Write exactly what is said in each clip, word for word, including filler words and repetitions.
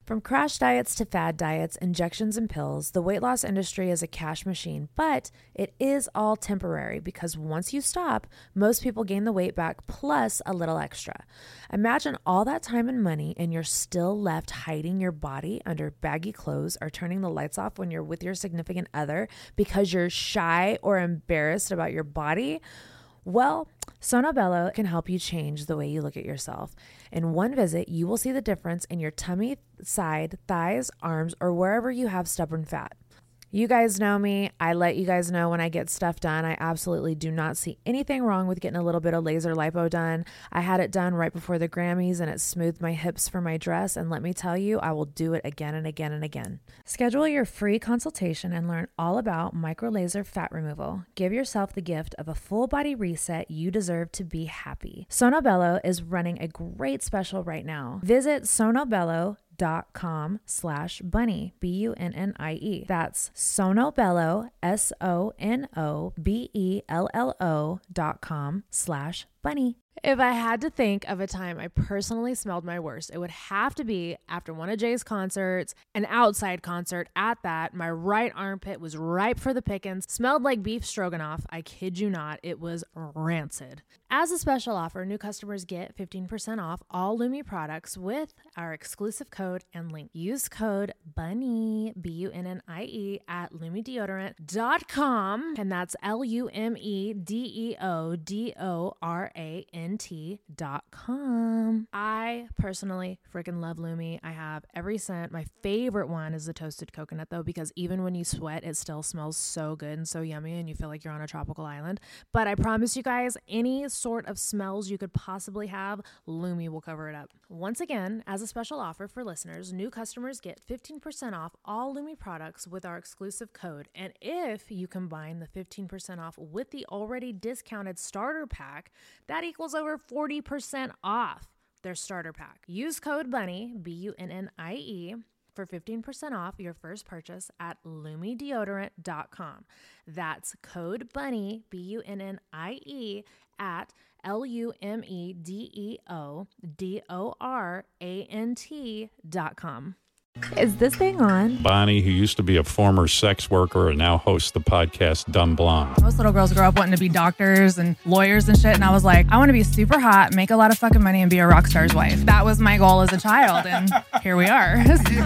From crash diets to fad diets, injections and pills, the weight loss industry is a cash machine, but it is all temporary because once you stop, most people gain the weight back plus a little extra. Imagine all that time and money and you're still left hiding your body under baggy clothes or turning the lights off when you're with your significant other because you're shy or embarrassed about your body. Well, Sono Bello can help you change the way you look at yourself. In one visit, you will see the difference in your tummy, side, thighs, arms, or wherever you have stubborn fat. You guys know me. I let you guys know when I get stuff done. I absolutely do not see anything wrong with getting a little bit of laser lipo done. I had it done right before the Grammys and it smoothed my hips for my dress. And let me tell you, I will do it again and again and again. Schedule your free consultation and learn all about micro laser fat removal. Give yourself the gift of a full body reset. You deserve to be happy. Sono Bello is running a great special right now. Visit sonobello.com dot com slash bunny, B U N N I E. That's Sonobello, S O N O B E L L O dot com slash bunny. If I had to think of a time I personally smelled my worst, it would have to be after one of Jay's concerts, an outside concert at that. My right armpit was ripe for the pickings, smelled like beef stroganoff. I kid you not, it was rancid. As a special offer, new customers get fifteen percent off all Lumi products with our exclusive code and link. Use code BUNNY, B U N N I E, at lumi deodorant dot com, and that's L U M E D E O D O R A N T dot com. I personally freaking love Lumi. I have every scent. My favorite one is the toasted coconut though, because even when you sweat, it still smells so good and so yummy and you feel like you're on a tropical island. But I promise you guys, any sort of smells you could possibly have, Lumi will cover it up. Once again, as a special offer for listeners, new customers get fifteen percent off all Lumi products with our exclusive code. And if you combine the fifteen percent off with the already discounted starter pack, that equals over forty percent off their starter pack. Use code BUNNY, B U N N I E, for fifteen percent off your first purchase at lumi deodorant dot com. That's code BUNNY, B U N N I E, at L U M E D E O D O R A N T dot com. Is this thing on? Bonnie, who used to be a former sex worker and now hosts the podcast Dumb Blonde. Most little girls grow up wanting to be doctors and lawyers and shit. And I was like, I want to be super hot, make a lot of fucking money, and be a rock star's wife. That was my goal as a child. And here we are.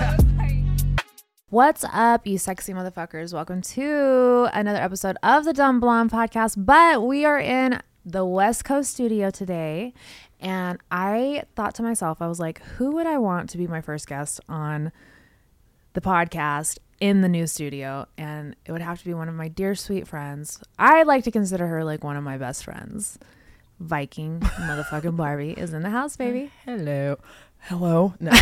What's up, you sexy motherfuckers? Welcome to another episode of the Dumb Blonde podcast. But we are in the West Coast studio today. And I thought to myself, I was like, who would I want to be my first guest on the podcast in the new studio? And it would have to be one of my dear sweet friends. I like to consider her like one of my best friends. Viking motherfucking Barbie is in the house, baby. Hello. Hello. No, no,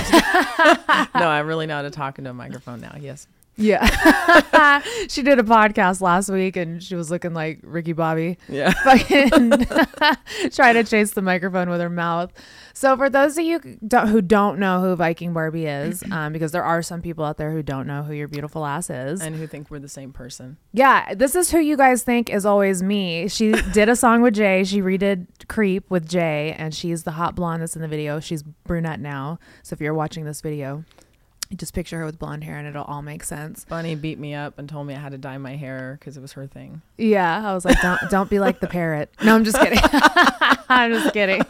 I really know how to talk into a microphone now. Yes. Yeah. She did a podcast last week and she was looking like Ricky Bobby. Yeah. Fucking trying to chase the microphone with her mouth. So for those of you don't, who don't know who Viking Barbie is, um, because there are some people out there who don't know who your beautiful ass is. And who think we're the same person. Yeah. This is who you guys think is always me. She did a song with Jay. She redid Creep with Jay and she's the hot blonde that's in the video. She's brunette now. So if you're watching this video, just picture her with blonde hair and it'll all make sense. Bunny beat me up and told me I had to dye my hair because it was her thing. Yeah. I was like, don't don't be like the parrot. No, I'm just kidding. I'm just kidding.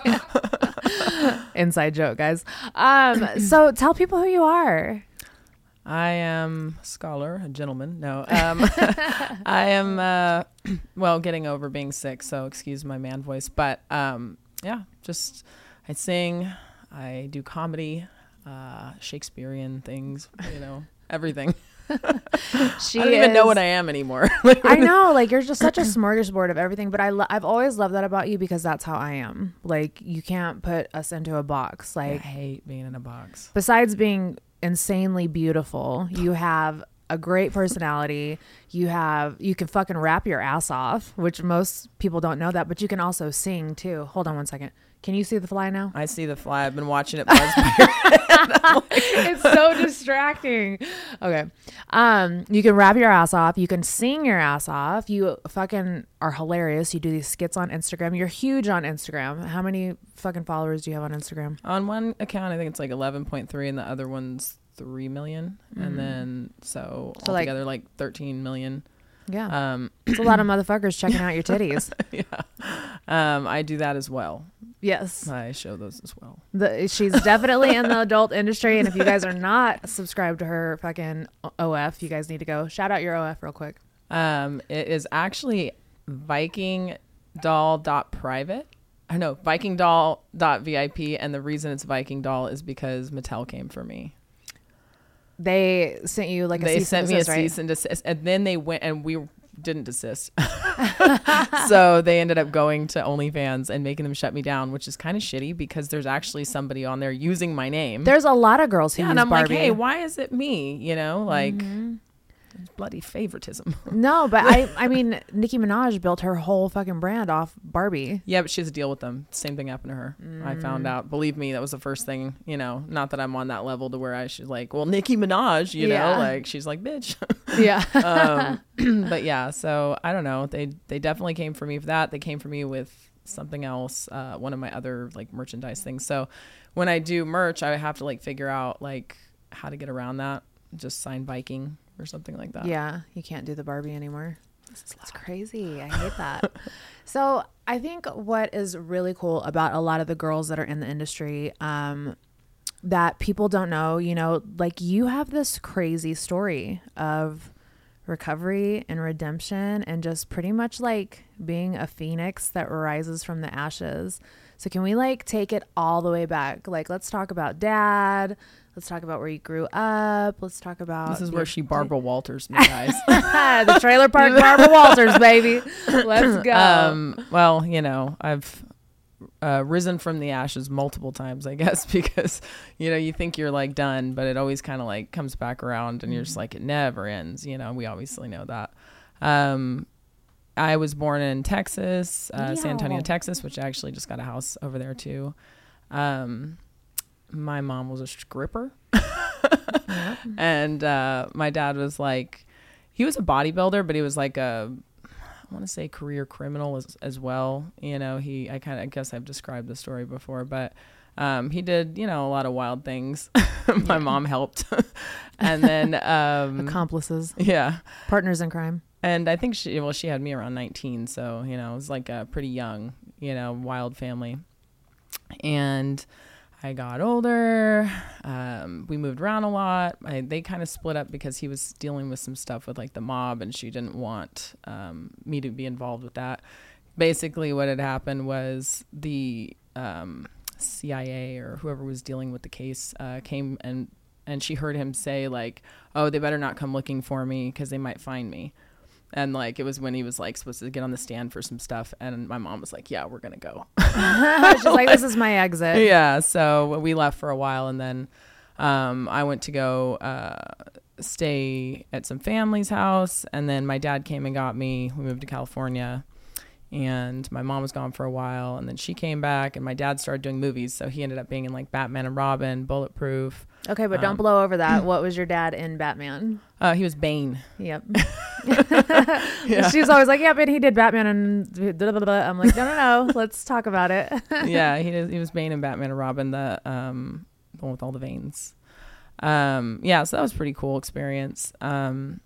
Inside joke, guys. Um, so tell people who you are. I am a scholar, a gentleman. No, um, I am, uh, well, getting over being sick. So excuse my man voice. But um, yeah, just I sing, I do comedy. Uh, Shakespearean things, you know, everything. She I don't even is, know what I am anymore. I know, like you're just such a smorgasbord of everything, but I lo- I've always loved that about you because that's how I am. Like you can't put us into a box. Like I hate being in a box. Besides being insanely beautiful, you have a great personality. You have, you can fucking rap your ass off, which most people don't know that, but you can also sing too. Hold on one second. Can you see the fly now? I see the fly. I've been watching it buzz by your head. Like, it's so distracting. Okay. Um, you can rap your ass off. You can sing your ass off. You fucking are hilarious. You do these skits on Instagram. You're huge on Instagram. How many fucking followers do you have on Instagram? on one account, I think it's like eleven point three and the other one's three million, Mm. and then so, So, like- altogether like thirteen million. Yeah. Um, It's a lot of motherfuckers checking out your titties. yeah, um, I do that as well. Yes. I show those as well. The, she's definitely in the adult industry. And if you guys are not subscribed to her fucking O F, you guys need to go. Shout out your O F real quick. Um, it is actually Viking Doll dot private. I know Viking Doll dot V I P, and the reason it's Viking Doll is because Mattel came for me. They sent you like a They cease sent and me a desist, right? cease and desist, and then they went and we didn't desist. So they ended up going to OnlyFans and making them shut me down, which is kind of shitty because there's actually somebody on there using my name. There's a lot of girls who yeah, use and I'm Barbie. like, hey, why is it me? You know, like Mm-hmm. it's bloody favoritism. No, but I, I mean, Nicki Minaj built her whole fucking brand off Barbie. Yeah, but she has to deal with them. Same thing happened to her. I found out. Believe me, that was the first thing, you know, not that I'm on that level to where I should like, well, Nicki Minaj, you Yeah. know, like she's like, bitch. Yeah. um, but yeah, so I don't know. They, they definitely came for me for that. They came for me with something else. Uh, one of my other like merchandise things. So when I do merch, I have to like figure out like how to get around that. Just sign Viking or something like that. Yeah, you can't do the Barbie anymore. It's crazy. I hate that. So I think what is really cool about a lot of the girls that are in the industry, um, that people don't know, you know, like you have this crazy story of recovery and redemption and just pretty much like being a phoenix that rises from the ashes. So can we like take it all the way back? Like, let's talk about dad. Let's talk about where you grew up. Let's talk about This is the- where she Barbara Walters me, guys. the trailer park Barbara Walters, baby. Let's go. Um, well, you know, I've uh, risen from the ashes multiple times, I guess, because, you know, you think you're like done, but it always kind of like comes back around and you're just like, it never ends. You know, we obviously know that. Um, I was born in Texas, uh, San Antonio, Yeah. Texas, which I actually just got a house over there too. Um, my mom was a stripper. And uh, my dad was like, he was a bodybuilder, but he was like a, I want to say career criminal as, as well. You know, he, I kind of, I guess I've described the story before, but um, he did, you know, a lot of wild things. My mom helped. And then, um, Accomplices, yeah. partners in crime. And I think she, well, she had me around nineteen. So, you know, it was like a pretty young, you know, wild family. And I got older. Um, we moved around a lot. I, they kind of split up because he was dealing with some stuff with like the mob and she didn't want um, me to be involved with that. Basically what had happened was the um, C I A or whoever was dealing with the case uh, came and, and she heard him say like, oh, they better not come looking for me because they might find me. And like, it was when he was like supposed to get on the stand for some stuff. And my mom was like, yeah, we're going to go. She's like, this is my exit. Yeah. So we left for a while. And then um, I went to go uh, stay at some family's house. And then my dad came and got me. We moved to California. And my mom was gone for a while. And then she came back. And my dad started doing movies. So he ended up being in like Batman and Robin, Bulletproof. Okay, but don't Um, blow over that. What was your dad in Batman? Uh, he was Bane. Yep. Yeah. She was always like, yeah, but he did Batman and blah, blah, blah. I'm like, no, no, no. Let's talk about it. Yeah, he did, he was Bane in Batman and Robin, the um the one with all the veins. Um, yeah, so that was a pretty cool experience. Um,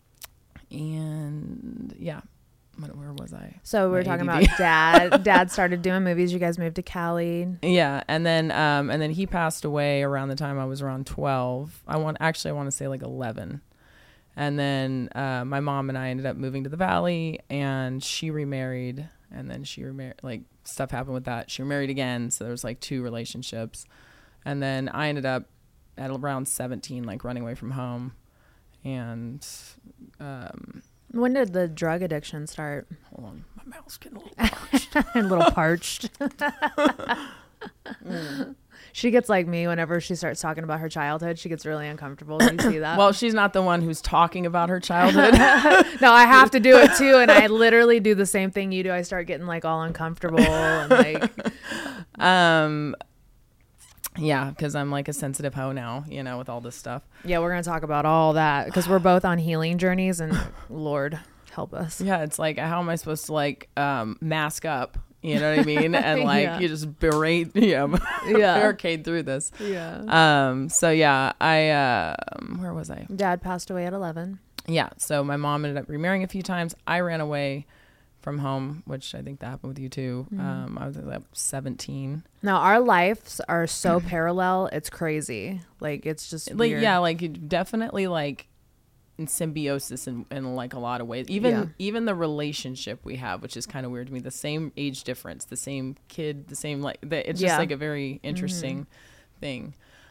and yeah, what, where was I? So we were My talking A D D. about dad. Dad started doing movies. You guys moved to Cali. Yeah, and then um and then he passed away around the time I was around twelve. I want actually I want to say like eleven. And then uh, my mom and I ended up moving to the Valley, and she remarried, and then she remarried. Like stuff happened with that. She remarried again, so there was like two relationships, and then I ended up at around seventeen, like running away from home, and um, When did the drug addiction start? hold on, my mouth's getting a little parched. A little parched. She gets like me whenever she starts talking about her childhood. She gets really uncomfortable. Do you see that? Well, she's not the one who's talking about her childhood. No, I have to do it too. And I literally do the same thing you do. I start getting like all uncomfortable and like, um, yeah, because I'm like a sensitive hoe now, you know, with all this stuff. yeah, we're going to talk about all that because we're both on healing journeys and Lord help us. Yeah, it's like, how am I supposed to like um, mask up, You know what I mean? And like Yeah. you just berate, yeah, Yeah. barricade through this. Yeah. Um. So yeah, I um. Where was I? Dad passed away at eleven. Yeah. So my mom ended up remarrying a few times. I ran away from home, which I think that happened with you too. Mm-hmm. Um. I was like seventeen. Now our lives are so parallel. It's crazy. Like it's just Like weird. yeah, like it definitely like in symbiosis in, in like a lot of ways. Even Yeah. even the relationship we have, which is kind of weird to me, the same age difference, the same kid, the same like the, it's just Yeah. like a very interesting thing.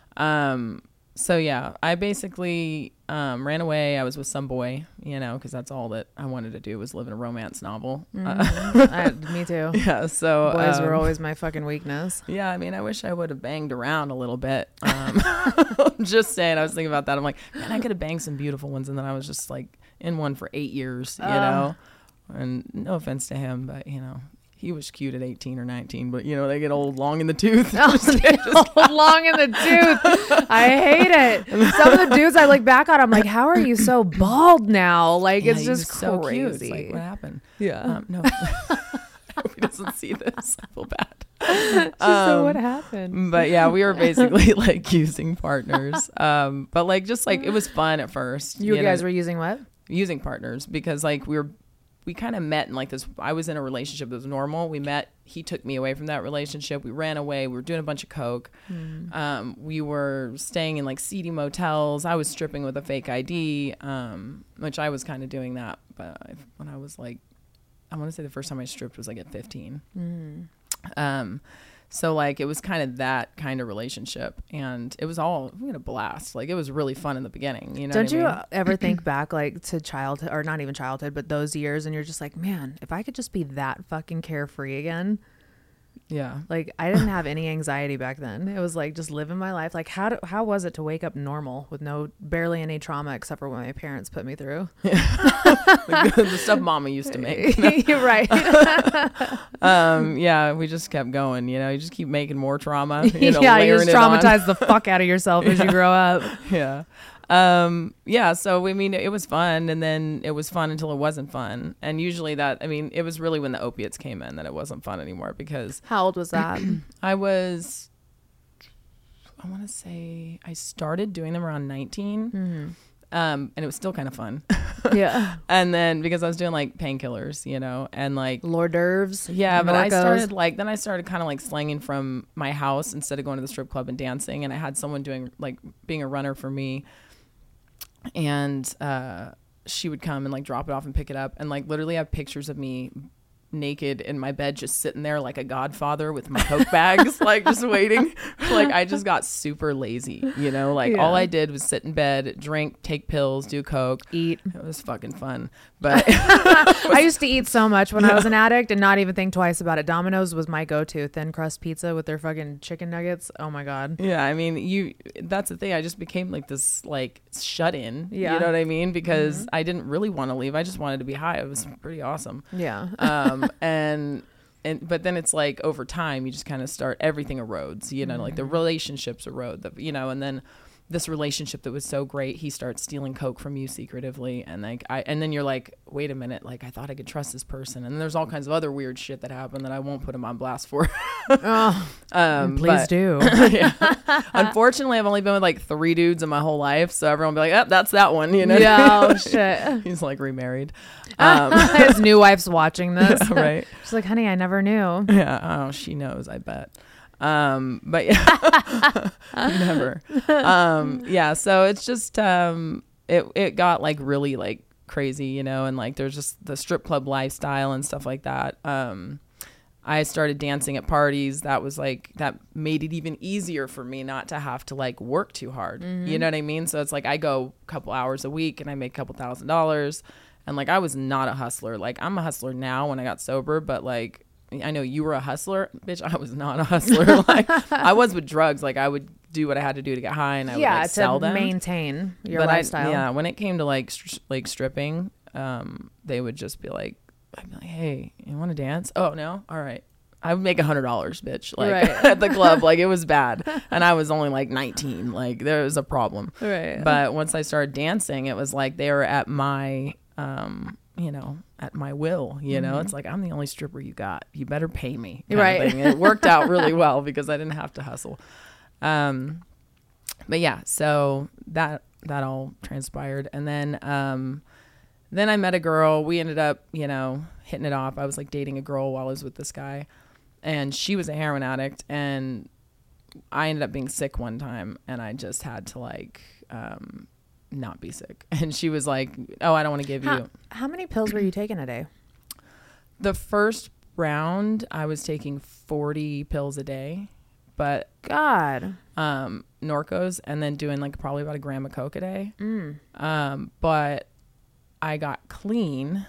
Um so yeah, I basically um ran away. I was with some boy, you know, because that's all that I wanted to do was live in a romance novel. Uh, I, me too. yeah, so Boys um, were always my fucking weakness. yeah, I mean, I wish I would have banged around a little bit. Um, just saying, I was thinking about that. I'm like, man, I could have banged some beautiful ones, and then I was just like in one for eight years, you Uh. know. And no offense to him, but you know, he was cute at eighteen or nineteen. But you know, they get old, long in the tooth. Oh, long in the tooth. I hate it. Some of the dudes I look back on, I'm like, how are you so bald now? Like Yeah, it's he just was so crazy. cute. It's like, what happened? Yeah. Um, no, I hope he doesn't see this. I feel bad. Just so what happened? But yeah, we were basically like using partners. Um, but like just like it was fun at first. You, know? guys were using what? Using partners because like we were we kind of met in like this. I was in a relationship that was normal. We met. He took me away from that relationship. We ran away. We were doing a bunch of coke. Mm. Um, we were staying in like seedy motels. I was stripping with a fake I D, um, which I was kind of doing that. But I, when I was like, I want to say the first time I stripped was like at fifteen. Mm. Um, so like it was kind of that kind of relationship, and it was all we had a blast. Like it was really fun in the beginning. You know? Don't what I you mean? ever think back like to childhood, or not even childhood, but those years, and you're just like, man, if I could just be that fucking carefree again. Yeah. Like I didn't have any anxiety back then. It was like just living my life. Like how do, how was it to wake up normal with no barely any trauma except for what my parents put me through? the, the stuff mama used to make. You're right. um yeah, we just kept going, you know, you just keep making more trauma, you know, yeah, you layering just it on. traumatize the fuck out of yourself as you grow up. Yeah. Um yeah, so I mean it was fun, and then it was fun until it wasn't fun. And usually that I mean it was really when the opiates came in that it wasn't fun anymore, because How old was that? I was I want to say I started doing them around nineteen. Mm-hmm. Um and it was still kind of fun. Yeah. And then because I was doing like painkillers, you know, and like Hors d'oeuvres. yeah, but I Norcos. started like then I started kind of like slanging from my house instead of going to the strip club and dancing, and I had someone doing like being a runner for me, and uh she would come and like drop it off and pick it up, and like literally have pictures of me naked in my bed just sitting there like a godfather with my coke bags like just waiting. Like I just got super lazy, you know, like Yeah. all I did was sit in bed, drink, take pills, do coke, Eat. it was fucking fun. But I used to eat so much when I was an addict and not even think twice about it. Domino's was my go-to. Thin crust pizza with their fucking chicken nuggets. Oh my God. yeah, I mean, you that's the thing, I just became like this like shut in, Yeah. you know what I mean, because I didn't really want to leave. I just wanted to be high. It was pretty awesome. Yeah. um and and but then it's like over time you just kind of start, everything erodes, you know, like the relationships erode, the, you know, and then this relationship that was so great, he starts stealing coke from you secretively, and like I and then you're like, wait a minute, like I thought I could trust this person, and then there's all kinds of other weird shit that happened that I won't put him on blast for. Oh, um please but- do. yeah. Unfortunately, I've only been with like three dudes in my whole life, so everyone will be like, oh, that's that one, you know. Yeah. Oh shit. He's like remarried. Um, His new wife's watching this. right. She's like, honey, I never knew. Yeah. Oh, she knows, I bet. Um, but yeah, never. Um, yeah. So it's just, um, it, it got like really like crazy, you know, and like, there's just the strip club lifestyle and stuff like that. Um, I started dancing at parties. That was like, that made it even easier for me not to have to like work too hard. Mm-hmm. You know what I mean? So it's like, I go a couple hours a week and I make a couple thousand dollars. And like, I was not a hustler. Like, I'm a hustler now when I got sober, but like, I know you were a hustler, bitch. I was not a hustler. Like, I was with drugs. Like, I would do what I had to do to get high, and I yeah, would like, to sell them. maintain your But I- lifestyle. yeah, when it came to like str- like stripping, um, they would just be like, I'd be like, hey, you want to dance? Oh no, all right. I would make a hundred dollars, bitch. Like Right. at the club, like it was bad, and I was only like nineteen. Like there was a problem. Right. But once I started dancing, it was like they were at my um you know, at my will, you know, mm-hmm. It's like, I'm the only stripper you got. You better pay me. Right. It worked out really well because I didn't have to hustle. Um, but yeah, so that, that all transpired. And then, um, then I met a girl. We ended up, you know, hitting it off. I was like dating a girl while I was with this guy, and she was a heroin addict, and I ended up being sick one time, and I just had to like, um, not be sick. And she was like, oh, I don't want to give how, you. How many pills were you taking a day? The first round I was taking forty pills a day, but God, um, Norcos, and then doing like probably about a gram of Coke a day. Mm. Um, but I got clean,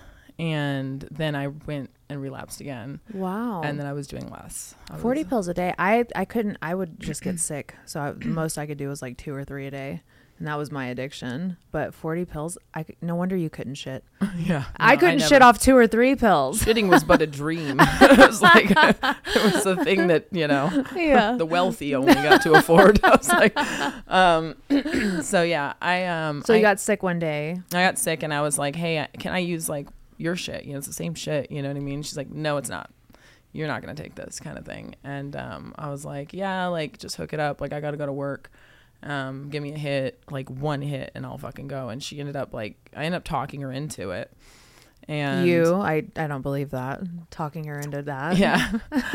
and then I went and relapsed again. Wow. And then I was doing less. I forty was, pills a day. I, I couldn't, I would just get sick. So I, the most I could do was like two or three a day. And that was my addiction. But forty pills, I could, no wonder you couldn't shit. Yeah. I no, couldn't I shit off two or three pills. Shitting was but a dream. It was like, it was the thing that, you know, yeah. the wealthy only got to afford. I was like, um, so yeah, I, um, so you I, got sick one day. I got sick, and I was like, hey, can I use like your shit? You know, it's the same shit. You know what I mean? She's like, no, it's not. You're not going to take this kind of thing. And, um, I was like, yeah, like just hook it up. Like I got to go to work. Um, give me a hit, like one hit, and I'll fucking go. And she ended up like, I ended up talking her into it. And you, I, I don't believe that. Talking her into that. Yeah.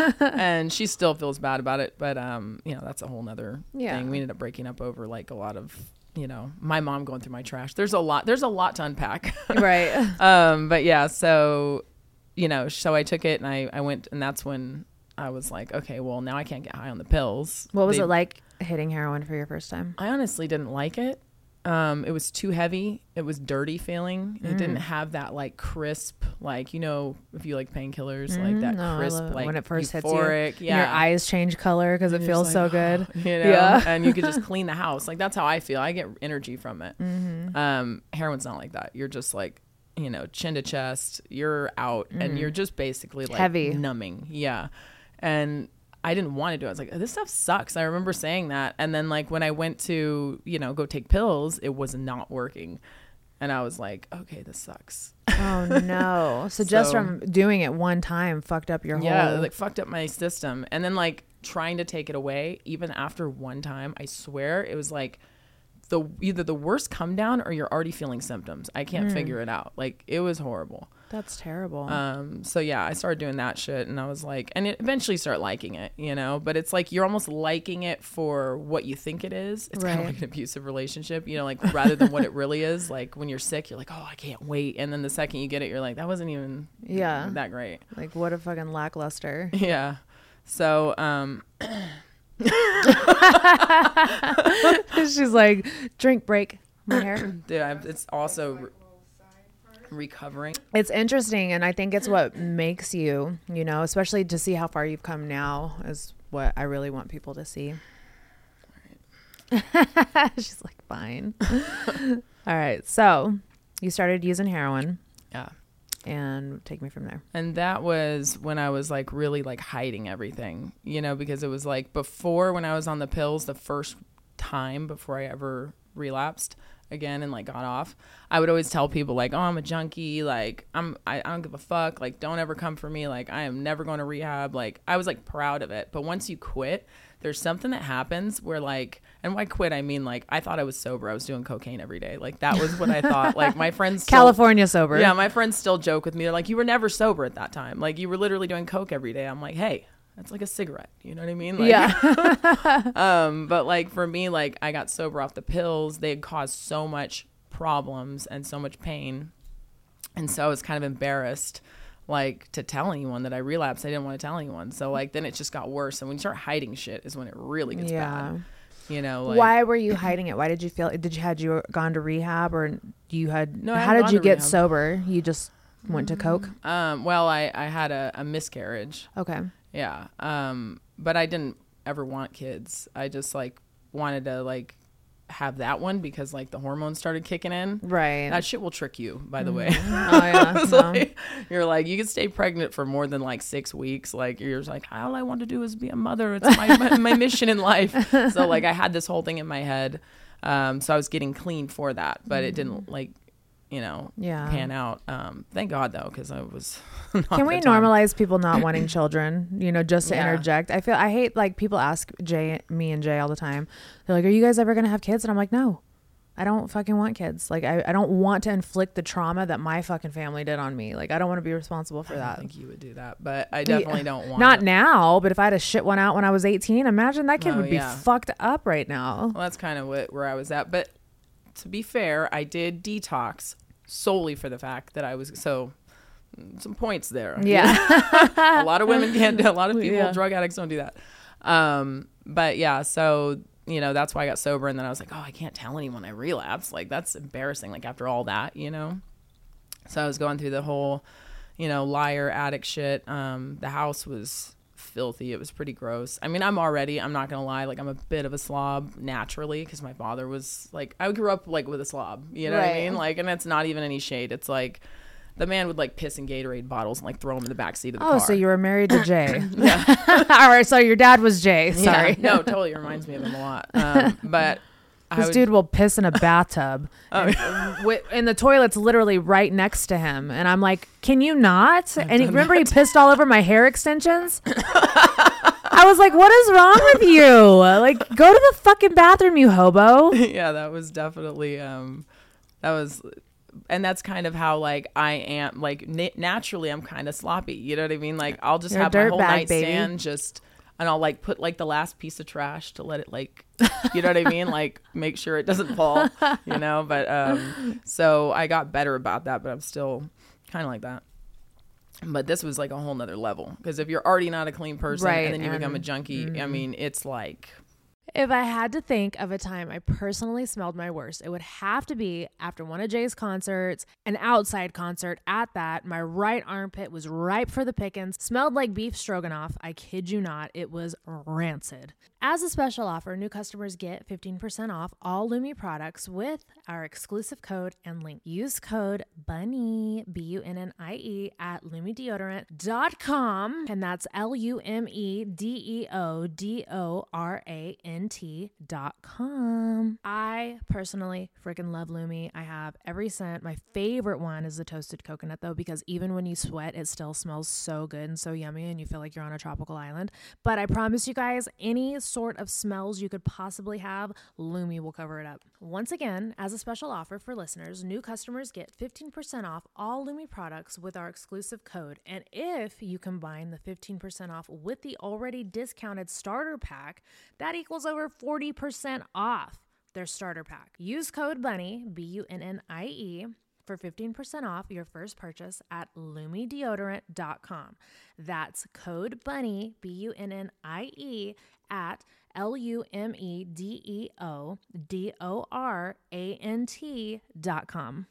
And she still feels bad about it, but um, you know, that's a whole nother yeah. thing. We ended up breaking up over like a lot of, you know, my mom going through my trash. There's a lot, there's a lot to unpack. Right. um, but yeah, so, you know, so I took it, and I, I went, and that's when I was like, okay, well now I can't get high on the pills. What was they, it like hitting heroin for your first time? I honestly didn't like it. Um, it was too heavy. It was dirty feeling. It Mm. didn't have that like crisp, like, you know, if you like painkillers, Mm, like that no, crisp, like like when it first euphoric, hits you, yeah. and your eyes change color because it You're feels just so like, good. You know, Yeah. and you could just clean the house. Like that's how I feel. I get energy from it. Mm-hmm. Um, heroin's not like that. You're just like, you know, chin to chest, you're out, mm. and you're just basically like heavy, numbing. Yeah. And I didn't want to do it. I was like, oh, this stuff sucks. I remember saying that. And then like when I went to, you know, go take pills, it was not working. And I was like, okay, this sucks. Oh no. So, so just from doing it one time fucked up your whole. Yeah, like fucked up my system. And then like trying to take it away, even after one time, I swear it was like the either the worst come down or you're already feeling symptoms. I can't mm. figure it out. Like it was horrible. That's terrible. Um, so yeah, I started doing that shit, and I was like, and it eventually start liking it, you know, but it's like, you're almost liking it for what you think it is. It's right. kind of like an abusive relationship, you know, like rather than what it really is. Like when you're sick, you're like, oh, I can't wait. And then the second you get it, you're like, that wasn't even yeah that great. Like what a fucking lackluster. Yeah. So, um, she's like, drink break. My hair. Dude, I, it's also re- recovering. It's interesting, and I think it's what makes you, you know, especially to see how far you've come now is what I really want people to see. All right. She's like, fine. All right. So you started using heroin. Yeah. And take me from there. And that was when I was like really like hiding everything, you know, because it was like before, when I was on the pills the first time before I ever relapsed again and like got off, I would always tell people like, oh, I'm a junkie, like I'm I, I don't give a fuck, like don't ever come for me, like I am never going to rehab. Like I was like proud of it. But once you quit, there's something that happens where like, and by quit I mean like I thought I was sober, I was doing cocaine every day, like that was what I thought. Like my friends still, California sober. Yeah, my friends still joke with me, they're like, you were never sober at that time, like you were literally doing coke every day. I'm like, hey, that's like a cigarette, you know what I mean? Like, yeah. um but like for me, like I got sober off the pills, they had caused so much problems and so much pain, and so I was kind of embarrassed like to tell anyone that I relapsed. I didn't want to tell anyone. So like then it just got worse, and when you start hiding shit is when it really gets yeah. bad. You know, like, why were you hiding it? Why did you feel? Did you had you gone to rehab, or you had? No, how did you get rehab. sober? You just went to coke. Um, well, I I had a, a miscarriage. Okay. Yeah. Um, but I didn't ever want kids. I just like wanted to like have that one because like the hormones started kicking in. Right. That shit will trick you, by the mm. way. Oh yeah. It's no. like, you're like, you can stay pregnant for more than like six weeks. Like you're just like, all I want to do is be a mother. It's my my, my mission in life. So like I had this whole thing in my head. Um, so I was getting clean for that, but mm. it didn't like, you know, Yeah. pan out. Um, thank God though, because I was. Not Can we the time. normalize people not wanting children? You know, just to Yeah. interject. I feel I hate like people ask Jay, me and Jay all the time. They're like, "Are you guys ever gonna have kids?" And I'm like, "No, I don't fucking want kids. Like, I, I don't want to inflict the trauma that my fucking family did on me. Like, I don't want to be responsible for I don't that. think you would do that, but I definitely don't want. Not it. now, but if I had to shit one out when I was eighteen, imagine that kid Oh, would be yeah. fucked up right now. Well, that's kind of what where I was at. But to be fair, I did detox solely for the fact that I was so. Some points there. Yeah. A lot of women can't do. A lot of people, Yeah. drug addicts, don't do that. Um, but yeah, so you know that's why I got sober, and then I was like, oh, I can't tell anyone I relapsed. Like that's embarrassing. Like after all that, you know. So I was going through the whole, you know, liar addict shit. Um, the house was filthy. It was pretty gross. I mean, I'm already. I'm not gonna lie. Like I'm a bit of a slob naturally because my father was like. I grew up like with a slob. You know what I Right. mean? Like, and it's not even any shade. It's like. The man would like piss in Gatorade bottles and like throw them in the back seat of the Oh, car. so you were married to Jay. Yeah. All right. So your dad was Jay. Sorry. Yeah, no, totally reminds me of him a lot. Um, but I This would, dude will piss in a bathtub. Oh, and, wi- and the toilet's literally right next to him. And I'm like, can you not? And he, remember he pissed all over my hair extensions? I was like, what is wrong with you? Like, go to the fucking bathroom, you hobo. yeah, that was definitely um, that was, and that's kind of how like I am. Like na- naturally, I'm kind of sloppy. You know what I mean? Like I'll just You're a have my whole dirtbag, baby. nightstand just. And I'll like put like the last piece of trash to let it like, you know what I mean? Like make sure it doesn't fall, you know? But um, so I got better about that, but I'm still kind of like that. But this was like a whole nother level. Because if you're already not a clean person Right, and then you and- become a junkie, I mean, it's like, If I had to think of a time I personally smelled my worst, it would have to be after one of Jay's concerts, an outside concert at that. My right armpit was ripe for the pickings, smelled like beef stroganoff. I kid you not, it was rancid. As a special offer, new customers get fifteen percent off all Lumi products with our exclusive code and link. Use code BUNNIE, B U N N I E, at lumi deodorant dot com, and that's L U M E D E O D O R A N T dot com. I personally freaking love Lumi. I have every scent. My favorite one is the toasted coconut, though, because even when you sweat, it still smells so good and so yummy, and you feel like you're on a tropical island. But I promise you guys, any sort of smells you could possibly have, Lumi will cover it up. Once again, as a special offer for listeners, new customers get fifteen percent off all Lumi products with our exclusive code. And if you combine the fifteen percent off with the already discounted starter pack, that equals over forty percent off their starter pack. Use code BUNNIE, B U N N I E, for fifteen percent off your first purchase at lumi deodorant dot com. That's code BUNNIE, B U N N I E, at L U M E D E O D O R A N T dot com.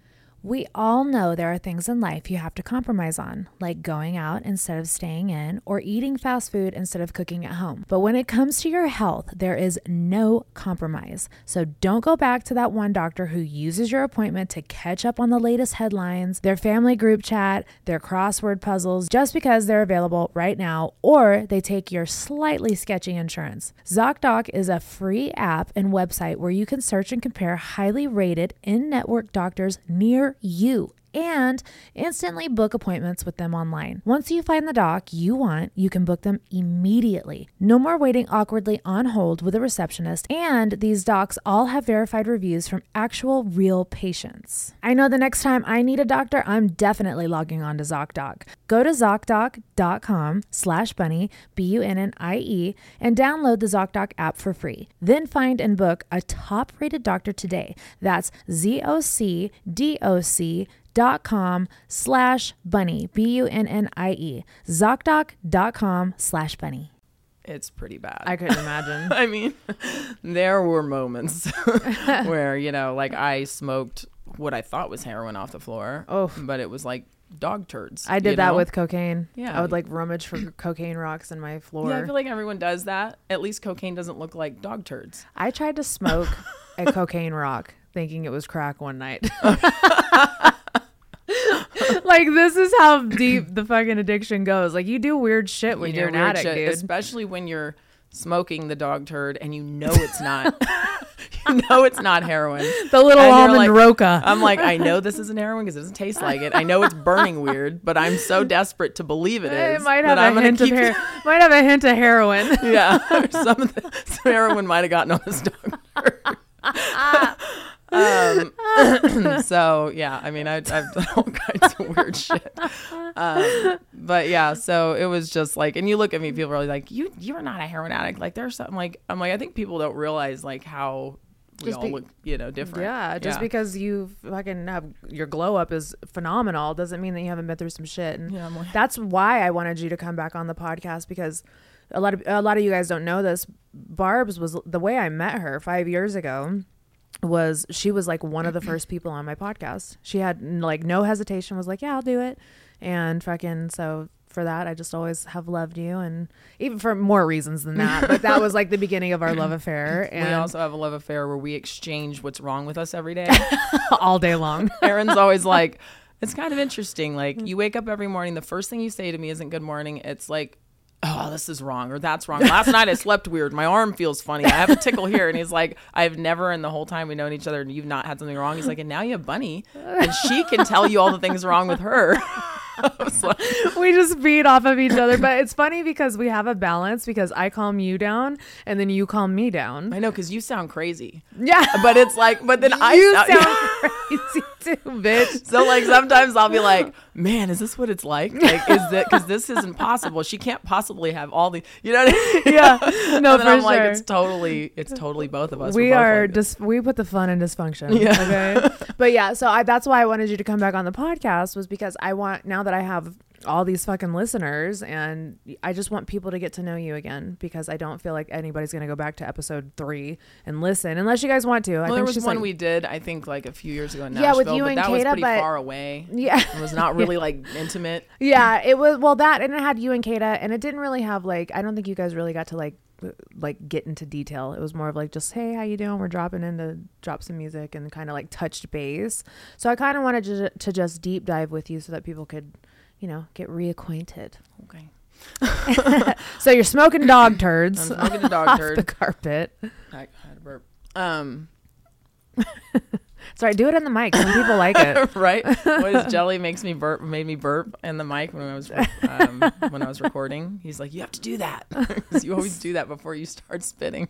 We all know there are things in life you have to compromise on, like going out instead of staying in or eating fast food instead of cooking at home. But when it comes to your health, there is no compromise. So don't go back to that one doctor who uses your appointment to catch up on the latest headlines, their family group chat, their crossword puzzles, just because they're available right now, or they take your slightly sketchy insurance. ZocDoc is a free app and website where you can search and compare highly rated in-network doctors near you and instantly book appointments with them online. Once you find the doc you want, you can book them immediately. No more waiting awkwardly on hold with a receptionist, and these docs all have verified reviews from actual real patients. I know the next time I need a doctor, I'm definitely logging on to ZocDoc. Go to ZocDoc.com slash bunny, B U N N I E, and download the ZocDoc app for free. Then find and book a top-rated doctor today. That's Z-O-C-D-O-C dot com slash bunny, B U N N I E, ZocDoc.com slash bunny. it's pretty bad. I couldn't imagine. I mean, there were moments where, you know, like I smoked what I thought was heroin off the floor. Oh. But it was like dog turds. I did you that know? with cocaine. Yeah. I would like rummage for cocaine rocks in my floor. Yeah, I feel like everyone does that. At least cocaine doesn't look like dog turds. I tried to smoke a cocaine rock thinking it was crack one night. Like, this is how deep the fucking addiction goes. Like, you do weird shit when You you're do an weird addict, shit, dude. especially when you're smoking the dog turd and you know it's not. know it's not heroin. The little And you're almond like- roca. I'm like, I know this isn't heroin because it doesn't taste like it. I know it's burning weird, but I'm so desperate to believe it is. It might that have I'm a gonna hint of keep- her- might have a hint of heroin. Yeah, or some of the, some heroin might have gotten on this doctor. um, so yeah, I mean, I, I've done all kinds of weird shit. Um, but yeah, so it was just like, and you look at me, people are like, you, you're not a heroin addict. Like there's something like, I'm like, I think people don't realize like how we Just all be- look, you know, different. Yeah, just because you fucking have your glow up is phenomenal doesn't mean that you haven't been through some shit. And Yeah, I'm like- that's why I wanted you to come back on the podcast, because a lot of a lot of you guys don't know this. Barb's was the way I met her five years ago. Was she was like one of the first people on my podcast. She had like no hesitation, was like, yeah, I'll do it. And fucking so for that, I just always have loved you, and even for more reasons than that. But that was like the beginning of our love affair. And We also have a love affair where we exchange what's wrong with us every day. all day long. Erin's always like, it's kind of interesting. Like you wake up every morning, the first thing you say to me isn't good morning. It's like, oh, this is wrong or that's wrong. Last night I slept weird. My arm feels funny. I have a tickle here. And he's like, I've never in the whole time we've known each other and you've not had something wrong. He's like, and now you have Bunny and she can tell you all the things wrong with her. I was like, We just feed off of each other, but it's funny because we have a balance, because I calm you down and then you calm me down. I know, because you sound crazy. Yeah, But it's like, but then I you sound, sound crazy too, bitch. So like sometimes I'll be like, man, is this what it's like? Like, is that, because this isn't possible. She can't possibly have all the, you know what I mean? Yeah, no, And then for I'm sure. like, it's totally, it's totally both of us. we We're both are like this. just we put the fun in dysfunction. Yeah. Okay, but yeah, so I, that's why I wanted you to come back on the podcast, was because I want, now that I have all these fucking listeners, and I just want people to get to know you again, because I don't feel like anybody's gonna go back to episode three and listen unless you guys want to. I Well, think there was she's one like, we did, I think, like a few years ago in Yeah, Nashville, with you but and that was Kata, pretty but- far away. yeah. It was not really like intimate. Yeah, it was, well, that, and it had you and Kata, and it didn't really have like, I don't think you guys really got to like like get into detail. It was more of like, just, hey, how you doing, we're dropping in to drop some music, and kind of like touched base. So I kind of wanted to, to just deep dive with you so that people could, you know, get reacquainted. Okay. So you're smoking dog turds I'm smoking a dog off turd. the carpet. I had a burp. Um, Sorry, do it in the mic. Some people like it. right? What is Jelly makes me burp, made me burp in the mic when I was um, when I was recording. He's like, you have to do that because you always do that before you start spitting.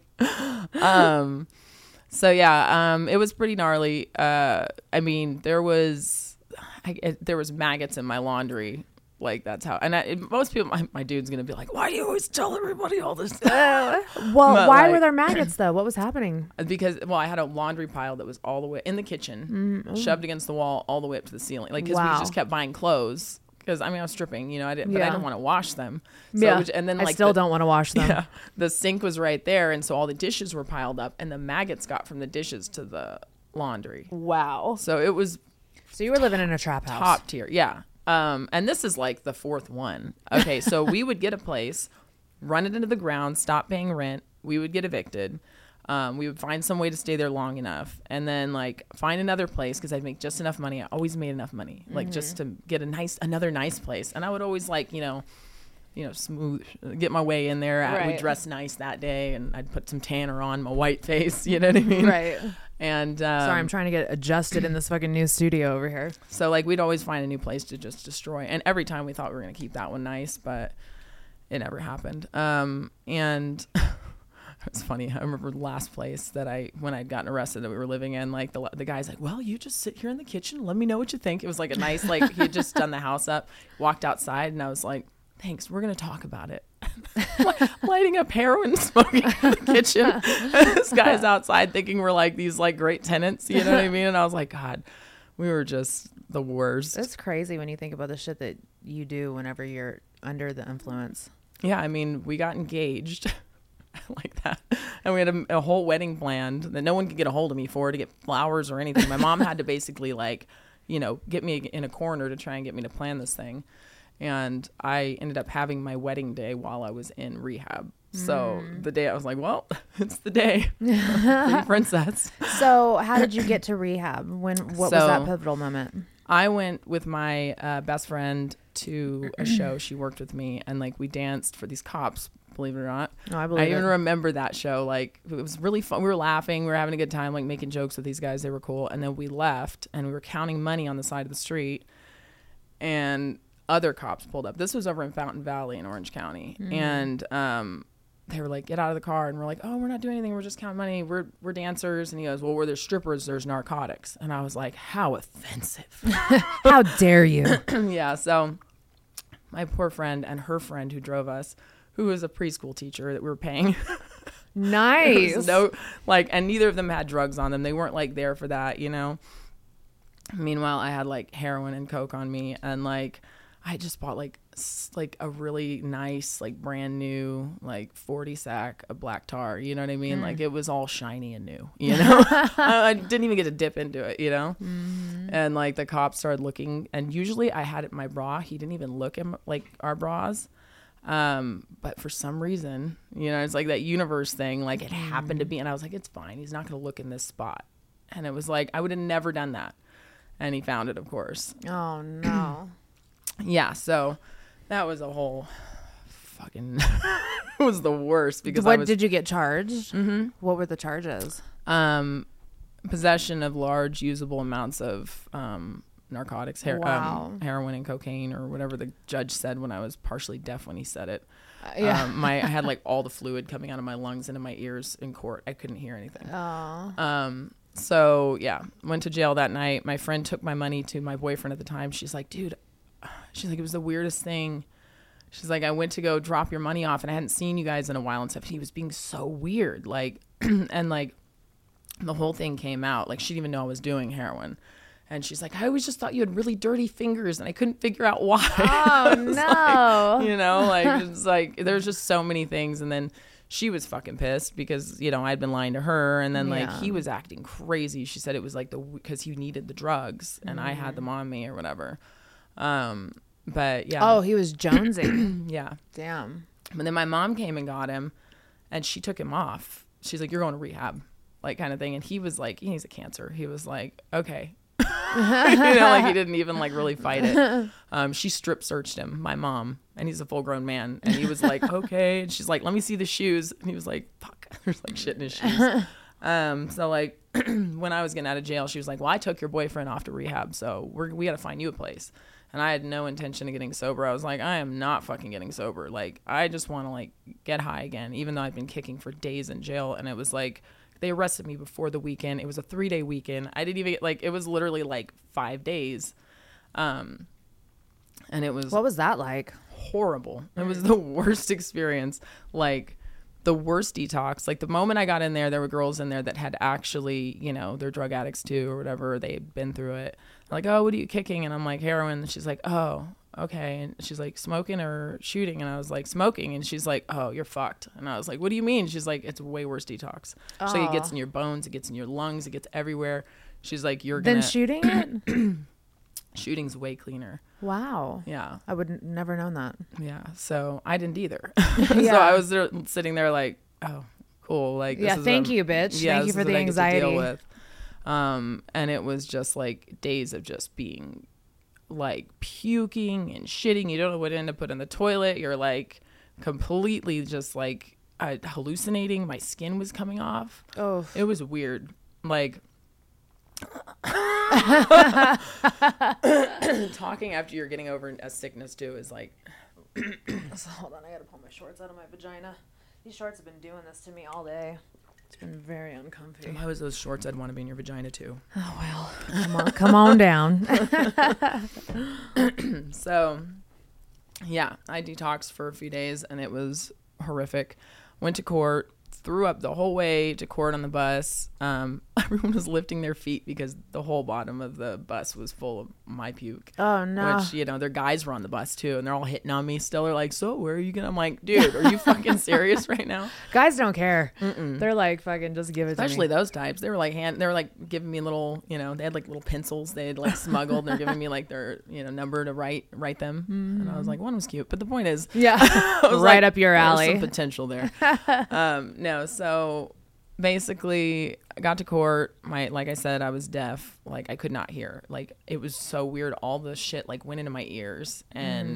Um, so yeah, um, it was pretty gnarly. Uh, I mean, there was I, it, there was maggots in my laundry. Like that's how, and I, it, most people, my, my dude's gonna be like, why do you always tell everybody all this stuff? Well, But, why like- were there maggots though? What was happening? Because, well, I had a laundry pile that was all the way in the kitchen, shoved against the wall, all the way up to the ceiling. Like, because Wow. we just kept buying clothes. Because I mean, I was stripping, you know, I didn't, but I Yeah. didn't want to wash them. So Yeah, which, and then I like still the, don't want to wash them. Yeah, the sink was right there, and so all the dishes were piled up, and the maggots got from the dishes to the laundry. Wow. So it was So you were living in a trap house. top tier, yeah. Um, and this is like the fourth one. Okay, so we would get a place, run it into the ground, stop paying rent. We would get evicted. Um, we would find some way to stay there long enough, and then like find another place because I'd make just enough money. I always made enough money, like just to get a nice, another nice place. And I would always like, you know, you know, smooth, get my way in there. I Right. would dress nice that day, and I'd put some tanner on my white face. You know what I mean? Right. And um, Sorry, I'm trying to get adjusted in this fucking new studio over here. so like we'd always find a new place to just destroy. And every time we thought we were going to keep that one nice, but it never happened. Um, and it's funny. I remember the last place that I, when I'd gotten arrested that we were living in, like the, the guy's like, well, you just sit here in the kitchen. Let me know what you think. It was like a nice, like he had just done the house up, walked outside, and I was like, thanks. We're going to talk about it. Lighting up heroin, smoking in the kitchen. This guy's outside thinking we're like these like great tenants, you know what I mean? And I was like, God, we were just the worst. It's crazy when you think about the shit that you do whenever you're under the influence. Yeah, I mean, we got engaged like that, and we had a, a whole wedding planned that no one could get a hold of me for to get flowers or anything. My mom had to basically like, you know, get me in a corner to try and get me to plan this thing. And I ended up having my wedding day while I was in rehab. So the day I was like, well, it's the day. Pretty princess. So how did you get to rehab? When what was So- that pivotal moment? I went with my uh, best friend to a show. She worked with me, and like we danced for these cops believe it or not. No, I believe I even it. remember that show. Like, it was really fun. We were laughing. We were having a good time, like making jokes with these guys. They were cool. And then we left and we were counting money on the side of the street. And other cops pulled up. This was over in Fountain Valley in Orange County. Mm. And um, they were like, get out of the car. And we're like, oh, we're not doing anything. We're just counting money. We're we're dancers. And he goes, well, where there's strippers, there's narcotics. And I was like, how offensive. How dare you? Yeah. So my poor friend and her friend who drove us, who was a preschool teacher that we were paying. Nice. No, like, and neither of them had drugs on them. They weren't like there for that, you know? Meanwhile, I had like heroin and coke on me, and like I just bought like s- like a really nice, like brand new, like forty sack of black tar. You know what I mean? Mm. Like it was all shiny and new. You know, I, I didn't even get to dip into it. You know, mm. and like the cops started looking, and usually I had it in my bra. He didn't even look at my, like our bras. Um, but for some reason, you know, it's like that universe thing. Like it mm. happened to be, and I was like, it's fine. He's not going to look in this spot. And it was like I would have never done that. And he found it, of course. Oh, no. Yeah, so that was a whole fucking... it was the worst because what I was... did you get charged? Mm-hmm. What were the charges? Um, possession of large usable amounts of um, narcotics, her- wow. um, heroin and cocaine, or whatever the judge said when I was partially deaf when he said it. Uh, yeah. Um, my I had like all the fluid coming out of my lungs into my ears in court. I couldn't hear anything. Oh. Um... So, yeah, went to jail that night. My friend took my money to my boyfriend at the time. She's like, dude, she's like, it was the weirdest thing. She's like, I went to go drop your money off and I hadn't seen you guys in a while and stuff. He was being so weird. Like, and like the whole thing came out. Like, she didn't even know I was doing heroin. And she's like, I always just thought you had really dirty fingers and I couldn't figure out why. Oh, no. Like, you know, like, it's like, there's just so many things. And then she was fucking pissed because, you know, I'd been lying to her. And then, like, yeah. he was acting crazy. She said it was, like, the because he needed the drugs and mm. I had them on me or whatever. Um, but, yeah. Oh, he was jonesing. Yeah. Damn. But then my mom came and got him and she took him off. She's like, you're going to rehab, like, kind of thing. And he was like, he has a cancer. He was like, okay. You know, like, he didn't even, like, really fight it. Um, she strip searched him, my mom, and he's a full grown man. And he was like, okay. And she's like, let me see the shoes. And he was like, fuck, there's like shit in his shoes. Um, so like when I was getting out of jail, she was like, well, I took your boyfriend off to rehab, so we're, we got to find you a place. And I had no intention of getting sober. I was like, I am not fucking getting sober. Like, I just want to like get high again, even though I've been kicking for days in jail. And it was like, they arrested me before the weekend. It was a three day weekend. I didn't even get, like, it was literally like five days. Um, and it was, what was that like? Horrible. It was the worst experience. Like, the worst detox. Like, the moment I got in there, there were girls in there that had actually, you know, they're drug addicts too or whatever. They had been through it. They're like, oh, what are you kicking? And I'm like, heroin. And she's like, oh, okay. And she's like, smoking or shooting? And I was like, smoking. And she's like, oh, you're fucked. And I was like, what do you mean? She's like, it's a way worse detox. She's like, it gets in your bones, it gets in your lungs, it gets everywhere. She's like, you're gonna... Then shooting it? Shooting's way cleaner. Wow. Yeah. I would n- never known that. Yeah. So I didn't either. Yeah. So I was there, sitting there like, oh, cool. Like, this yeah, is thank what you, bitch. yeah, thank you this for is the what I get to anxiety. deal with. Um, and it was just like days of just being like puking and shitting. You don't know what to end up putting in the toilet. You're like completely just like uh, hallucinating. My skin was coming off. Oh, it was weird. Like talking after you're getting over a sickness too is like. So hold on, I gotta pull my shorts out of my vagina. These shorts have been doing this to me all day. It's been very uncomfy. If I was those shorts, I'd want to be in your vagina too. Oh well, come on, come on down. So, yeah, I detoxed for a few days and it was horrific. Went to court, threw up the whole way to court on the bus. Um, everyone was lifting their feet because the whole bottom of the bus was full of my puke. Oh no! Which, you know, their guys were on the bus too, and they're all hitting on me still. They're like, "So where are you going?" I'm like, "Dude, are you fucking serious right now?" Guys don't care. Mm-mm. They're like, "Fucking just give it." Especially to me. those types. They were like hand. They were like giving me little, you know, they had like little pencils they had like smuggled. And they're giving me like their, you know, number to write write them. Mm. And I was like, one was cute, but the point is, yeah, right like, up your alley. There's some potential there. um, no, so. Basically, I got to court. My, like I said, I was deaf. Like, I could not hear. Like, it was so weird. All the shit like went into my ears, and mm.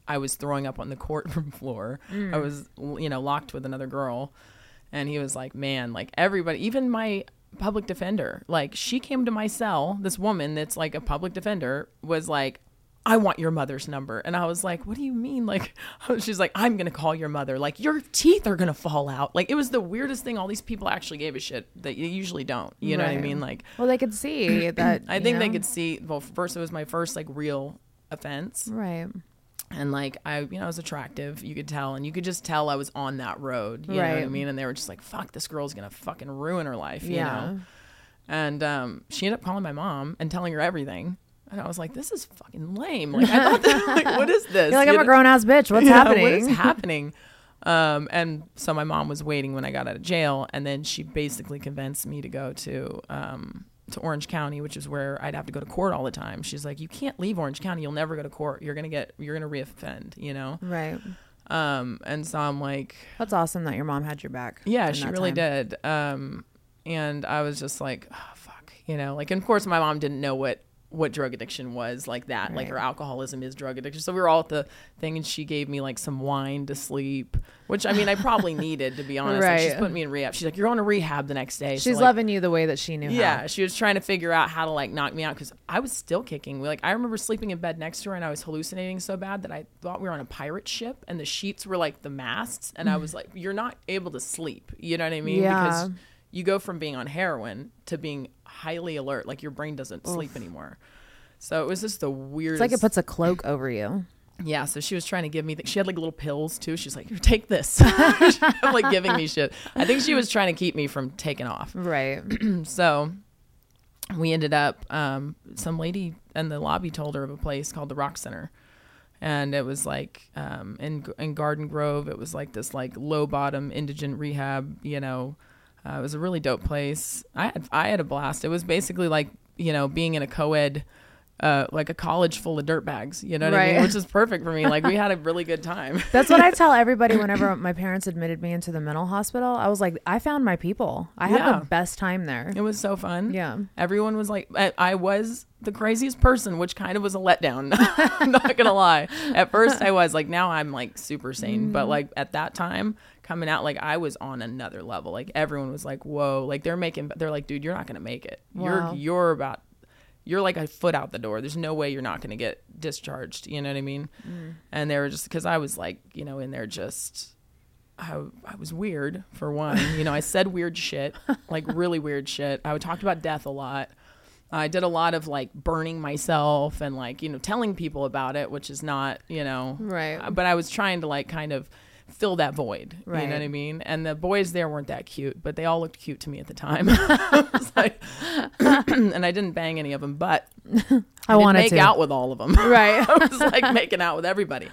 I was throwing up on the courtroom floor. Mm. I was, you know, locked with another girl. And he was like, man, like everybody, even my public defender, like she came to my cell. This woman that's like a public defender was like, I want your mother's number. And I was like, what do you mean? Like, she's like, I'm going to call your mother. Like, your teeth are going to fall out. Like, it was the weirdest thing. All these people actually gave a shit that you usually don't. You know right. what I mean? Like, well, they could see that. I think know? they could see. Well, first, it was my first like real offense. Right. And like, I, you know, I was attractive. You could tell. And you could just tell I was on that road. You right. know what I mean? And they were just like, fuck, this girl's going to fucking ruin her life. You yeah. know? And um, she ended up calling my mom and telling her everything. And I was like, this is fucking lame. Like, I thought that, like, what is this? You're like, you I'm know? a grown ass bitch. What's yeah, happening? What is happening? Um, and so my mom was waiting when I got out of jail. And then she basically convinced me to go to, um, to Orange County, which is where I'd have to go to court all the time. She's like, you can't leave Orange County. You'll never go to court. You're going to get, you're going to reoffend, you know? Right. Um, and so I'm like, that's awesome that your mom had your back. Yeah, she really time. did. Um, and I was just like, oh, fuck, you know, like, and of course my mom didn't know what, what drug addiction was like that. Right. Like her alcoholism is drug addiction. So we were all at the thing and she gave me like some wine to sleep, which I mean, I probably needed, to be honest. Right. Like, she's put me in rehab. She's like, you're going to rehab the next day. She's so, like, loving you the way that she knew yeah, how. She was trying to figure out how to like knock me out because I was still kicking. Like I remember sleeping in bed next to her and I was hallucinating so bad that I thought we were on a pirate ship and the sheets were like the masts. And I was like, you're not able to sleep. You know what I mean? Yeah. Because you go from being on heroin to being highly alert. Like your brain doesn't Oof. sleep anymore. So it was just the weirdest. It's like it puts a cloak over you. Yeah. So she was trying to give me, th- she had like little pills too. She's like, here, take this. She was like giving me shit. I think she was trying to keep me from taking off. Right. So we ended up, um, some lady in the lobby told her of a place called the Rock Center. And it was like um, in, in Garden Grove, it was like this like low bottom indigent rehab, you know. Uh, it was a really dope place. I had, I had a blast. It was basically like, you know, being in a co-ed Uh, like a college full of dirtbags, you know what right. I mean? Which is perfect for me. Like we had a really good time. That's what I tell everybody whenever my parents admitted me into the mental hospital. I was like, I found my people. I had yeah. the best time there. It was so fun. Yeah. Everyone was like, I, I was the craziest person, which kind of was a letdown. I'm not going to lie. At first I was like, now I'm like super sane. Mm. But like at that time coming out, like I was on another level. Like everyone was like, whoa, like they're making, they're like, dude, you're not going to make it. Wow. You're, you're about You're like a foot out the door. There's no way you're not going to get discharged. You know what I mean? Mm. And they were just, because I was like, you know, in there just, I, I was weird for one. You know, I said weird shit, like really weird shit. I talked about death a lot. I did a lot of like burning myself and like, you know, telling people about it, which is not, you know. Right. But I was trying to like kind of fill that void. Right. You know what I mean? And the boys there weren't that cute, but they all looked cute to me at the time. I was like, and I didn't bang any of them, but I, I wanted make to make out with all of them. Right. I was like making out with everybody.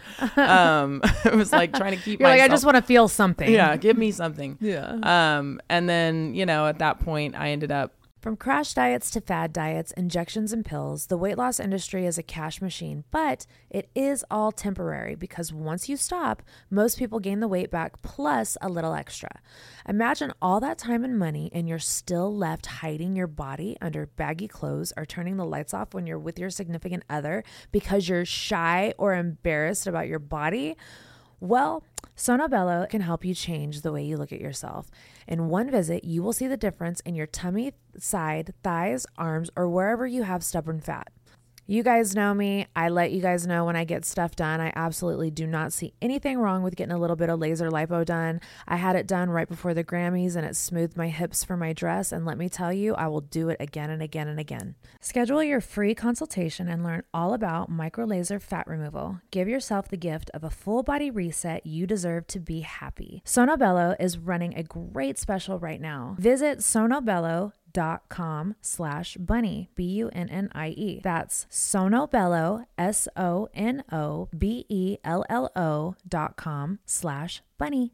Um, it was like trying to keep You're myself. like, I just want to feel something. Yeah. Give me something. Yeah. Um, and then, you know, at that point I ended up, from crash diets to fad diets, injections and pills, the weight loss industry is a cash machine, but it is all temporary because once you stop, most people gain the weight back plus a little extra. Imagine all that time and money and you're still left hiding your body under baggy clothes or turning the lights off when you're with your significant other because you're shy or embarrassed about your body. Well, Sono Bello can help you change the way you look at yourself. In one visit, you will see the difference in your tummy, side, thighs, arms, or wherever you have stubborn fat. You guys know me. I let you guys know when I get stuff done. I absolutely do not see anything wrong with getting a little bit of laser lipo done. I had it done right before the Grammys and it smoothed my hips for my dress. And let me tell you, I will do it again and again and again. Schedule your free consultation and learn all about micro laser fat removal. Give yourself the gift of a full body reset. You deserve to be happy. Sono Bello is running a great special right now. Visit sonobello.com dot com slash bunny, B U N N I E. That's Sonobello, S O N O B E L L O dot com slash bunny.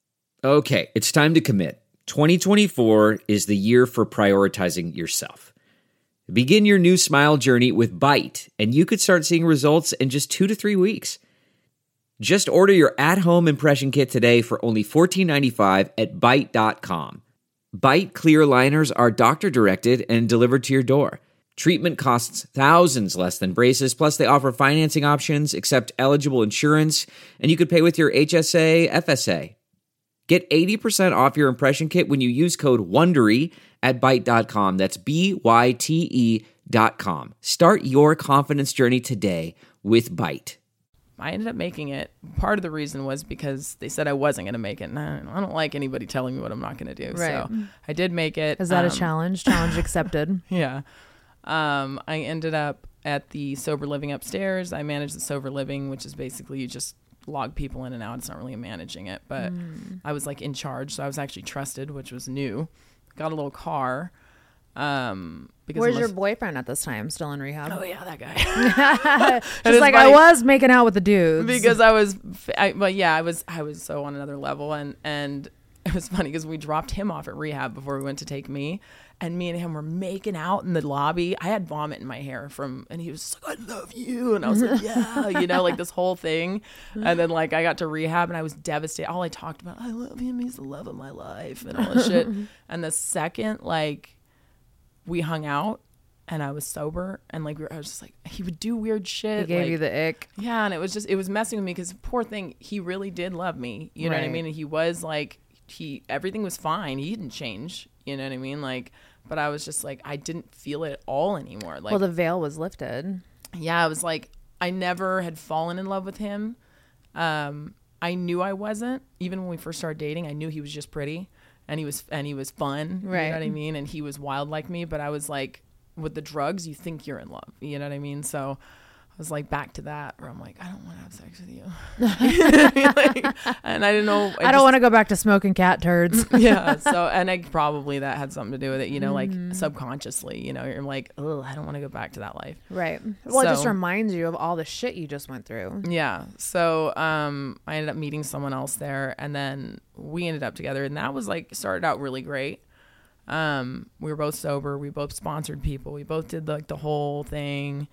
Okay, it's time to commit. twenty twenty-four is the year for prioritizing yourself. Begin your new smile journey with Byte, and you could start seeing results in just two to three weeks. Just order your at-home impression kit today for only fourteen ninety-five at byte dot com. Byte clear liners are doctor-directed and delivered to your door. Treatment costs thousands less than braces, plus they offer financing options, accept eligible insurance, and you could pay with your H S A, F S A. Get eighty percent off your impression kit when you use code WONDERY at Byte dot com. That's B Y T E dot com. Start your confidence journey today with Byte. I ended up making it. Part of the reason was because they said I wasn't going to make it. And I don't, I don't like anybody telling me what I'm not going to do. Right. So I did make it. Is that um, a challenge? Challenge accepted. Yeah. Um, I ended up at the sober living upstairs. I managed the sober living, which is basically you just log people in and out. It's not really managing it, but mm. I was like in charge. So I was actually trusted, which was new. Got a little car. Um, because Where's unless, your boyfriend at this time? Still in rehab? Oh yeah, that guy. Just like funny. I was making out with the dudes because I was, I, but yeah, I was, I was so on another level, and and it was funny because we dropped him off at rehab before we went to take me, and me and him were making out in the lobby. I had vomit in my hair from, and he was just like, "I love you," and I was like, "Yeah," you know, like this whole thing, and then like I got to rehab and I was devastated. All I talked about, I love him, he's the love of my life, and all this shit. And the second like we hung out and I was sober and like we were, I was just like, he would do weird shit. He gave like, you the ick. Yeah, and it was just, it was messing with me because poor thing, he really did love me. You know Right. what I mean? And he was like, he, everything was fine. He didn't change. You know what I mean? Like, but I was just like, I didn't feel it at all anymore. Like, Well, the veil was lifted. yeah, it was like, I never had fallen in love with him. Um, I knew I wasn't, even when we first started dating, I knew he was just pretty and he was, and he was fun. Right. You know what I mean? And he was wild like me, but I was like, with the drugs, you think you're in love. You know what I mean? So I was like back to that where I'm like, I don't want to have sex with you. like, and I didn't know. I, I don't want to go back to smoking cat turds. Yeah. So, and I probably that had something to do with it, you know, Mm-hmm. like subconsciously, you know, you're like, oh, I don't want to go back to that life. Right. Well, it just So- reminds you of all the shit you just went through. Yeah. So um, I ended up meeting someone else there, and then we ended up together, and that was like started out really great. Um, we were both sober. We both sponsored people. We both did like the whole thing.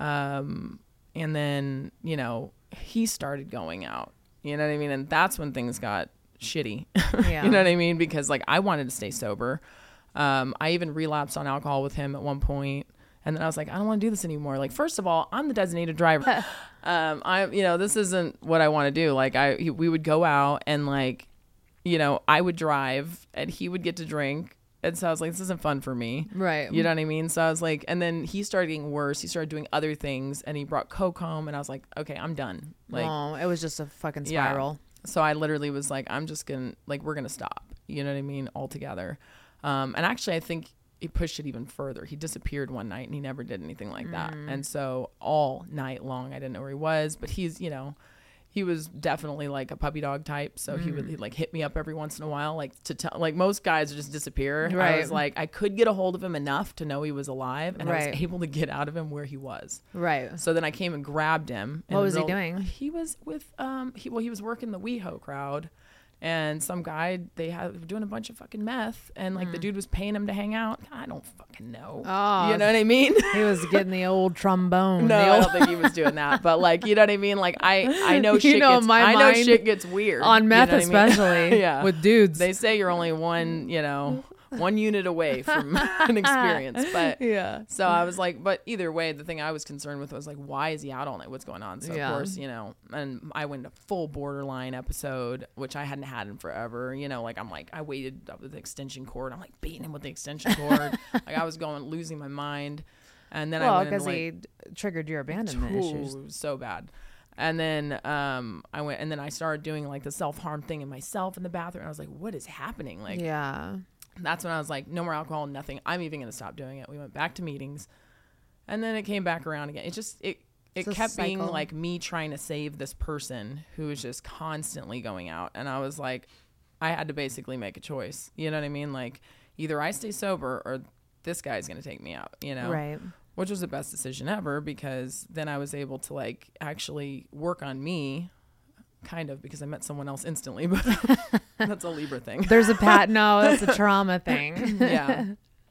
Um, and then, you know, he started going out, you know what I mean? And that's when things got shitty. Yeah. You know what I mean? Because like I wanted to stay sober. Um, I even relapsed on alcohol with him at one point. And then I was like, I don't want to do this anymore. Like, first of all, I'm the designated driver. um, I, you know, this isn't what I want to do. Like I, he, we would go out and like, you know, I would drive and he would get to drink. And so I was like, this isn't fun for me. Right. You know what I mean? So I was like, and then he started getting worse. He started doing other things and he brought coke home. And I was like, okay, I'm done. Like, oh, it was just a fucking yeah. spiral. So I literally was like, I'm just going to, like, we're going to stop. You know what I mean? Altogether. Um, and actually, I think he pushed it even further. He disappeared one night and he never did anything like that. And so all night long, I didn't know where he was. But he's, you know, he was definitely like a puppy dog type. So he would he'd like hit me up every once in a while, like to tell, like most guys just disappear. Right. I was like, I could get a hold of him enough to know he was alive, and I Right. was able to get out of him where he was. Right. So then I came and grabbed him. in What the was he middle- doing? He was with um he well he was working the WeHo crowd, and some guy they had were doing a bunch of fucking meth, and like the dude was paying him to hang out. I don't fucking know. Oh, You know what I mean? He was getting the old trombone. No, the I old- don't think he was doing that. But like, you know what I mean? Like, I I know You shit know, gets my I know mind shit gets weird on you meth, know what I mean? especially. Yeah, With dudes. they say you're only one, you know, one unit away from an experience. But yeah. so I was like, but either way, the thing I was concerned with was like, why is he out all night? What's going on? So Yeah. of course, you know, and I went to full borderline episode, which I hadn't had in forever. You know, like I'm like, I waited up with the extension cord. I'm like beating him with the extension cord. Like I was going, losing my mind. And then I Well, went into because like, he triggered your abandonment Ooh, issues. it was so bad. And then um, I went, and then I started doing like the self harm thing in myself in the bathroom. And I was like, what is happening? Like, Yeah. that's when I was like, no more alcohol, nothing. I'm even going to stop doing it. We went back to meetings, and then it came back around again. It just, it, it It's a kept being cycle. like me trying to save this person who was just constantly going out. And I was like, I had to basically make a choice. You know what I mean? Like either I stay sober or this guy's going to take me out, you know? Right. Which was the best decision ever, because then I was able to like actually work on me, kind of, because I met someone else instantly, but that's a Libra thing. There's a pat. No, that's a trauma thing. Yeah.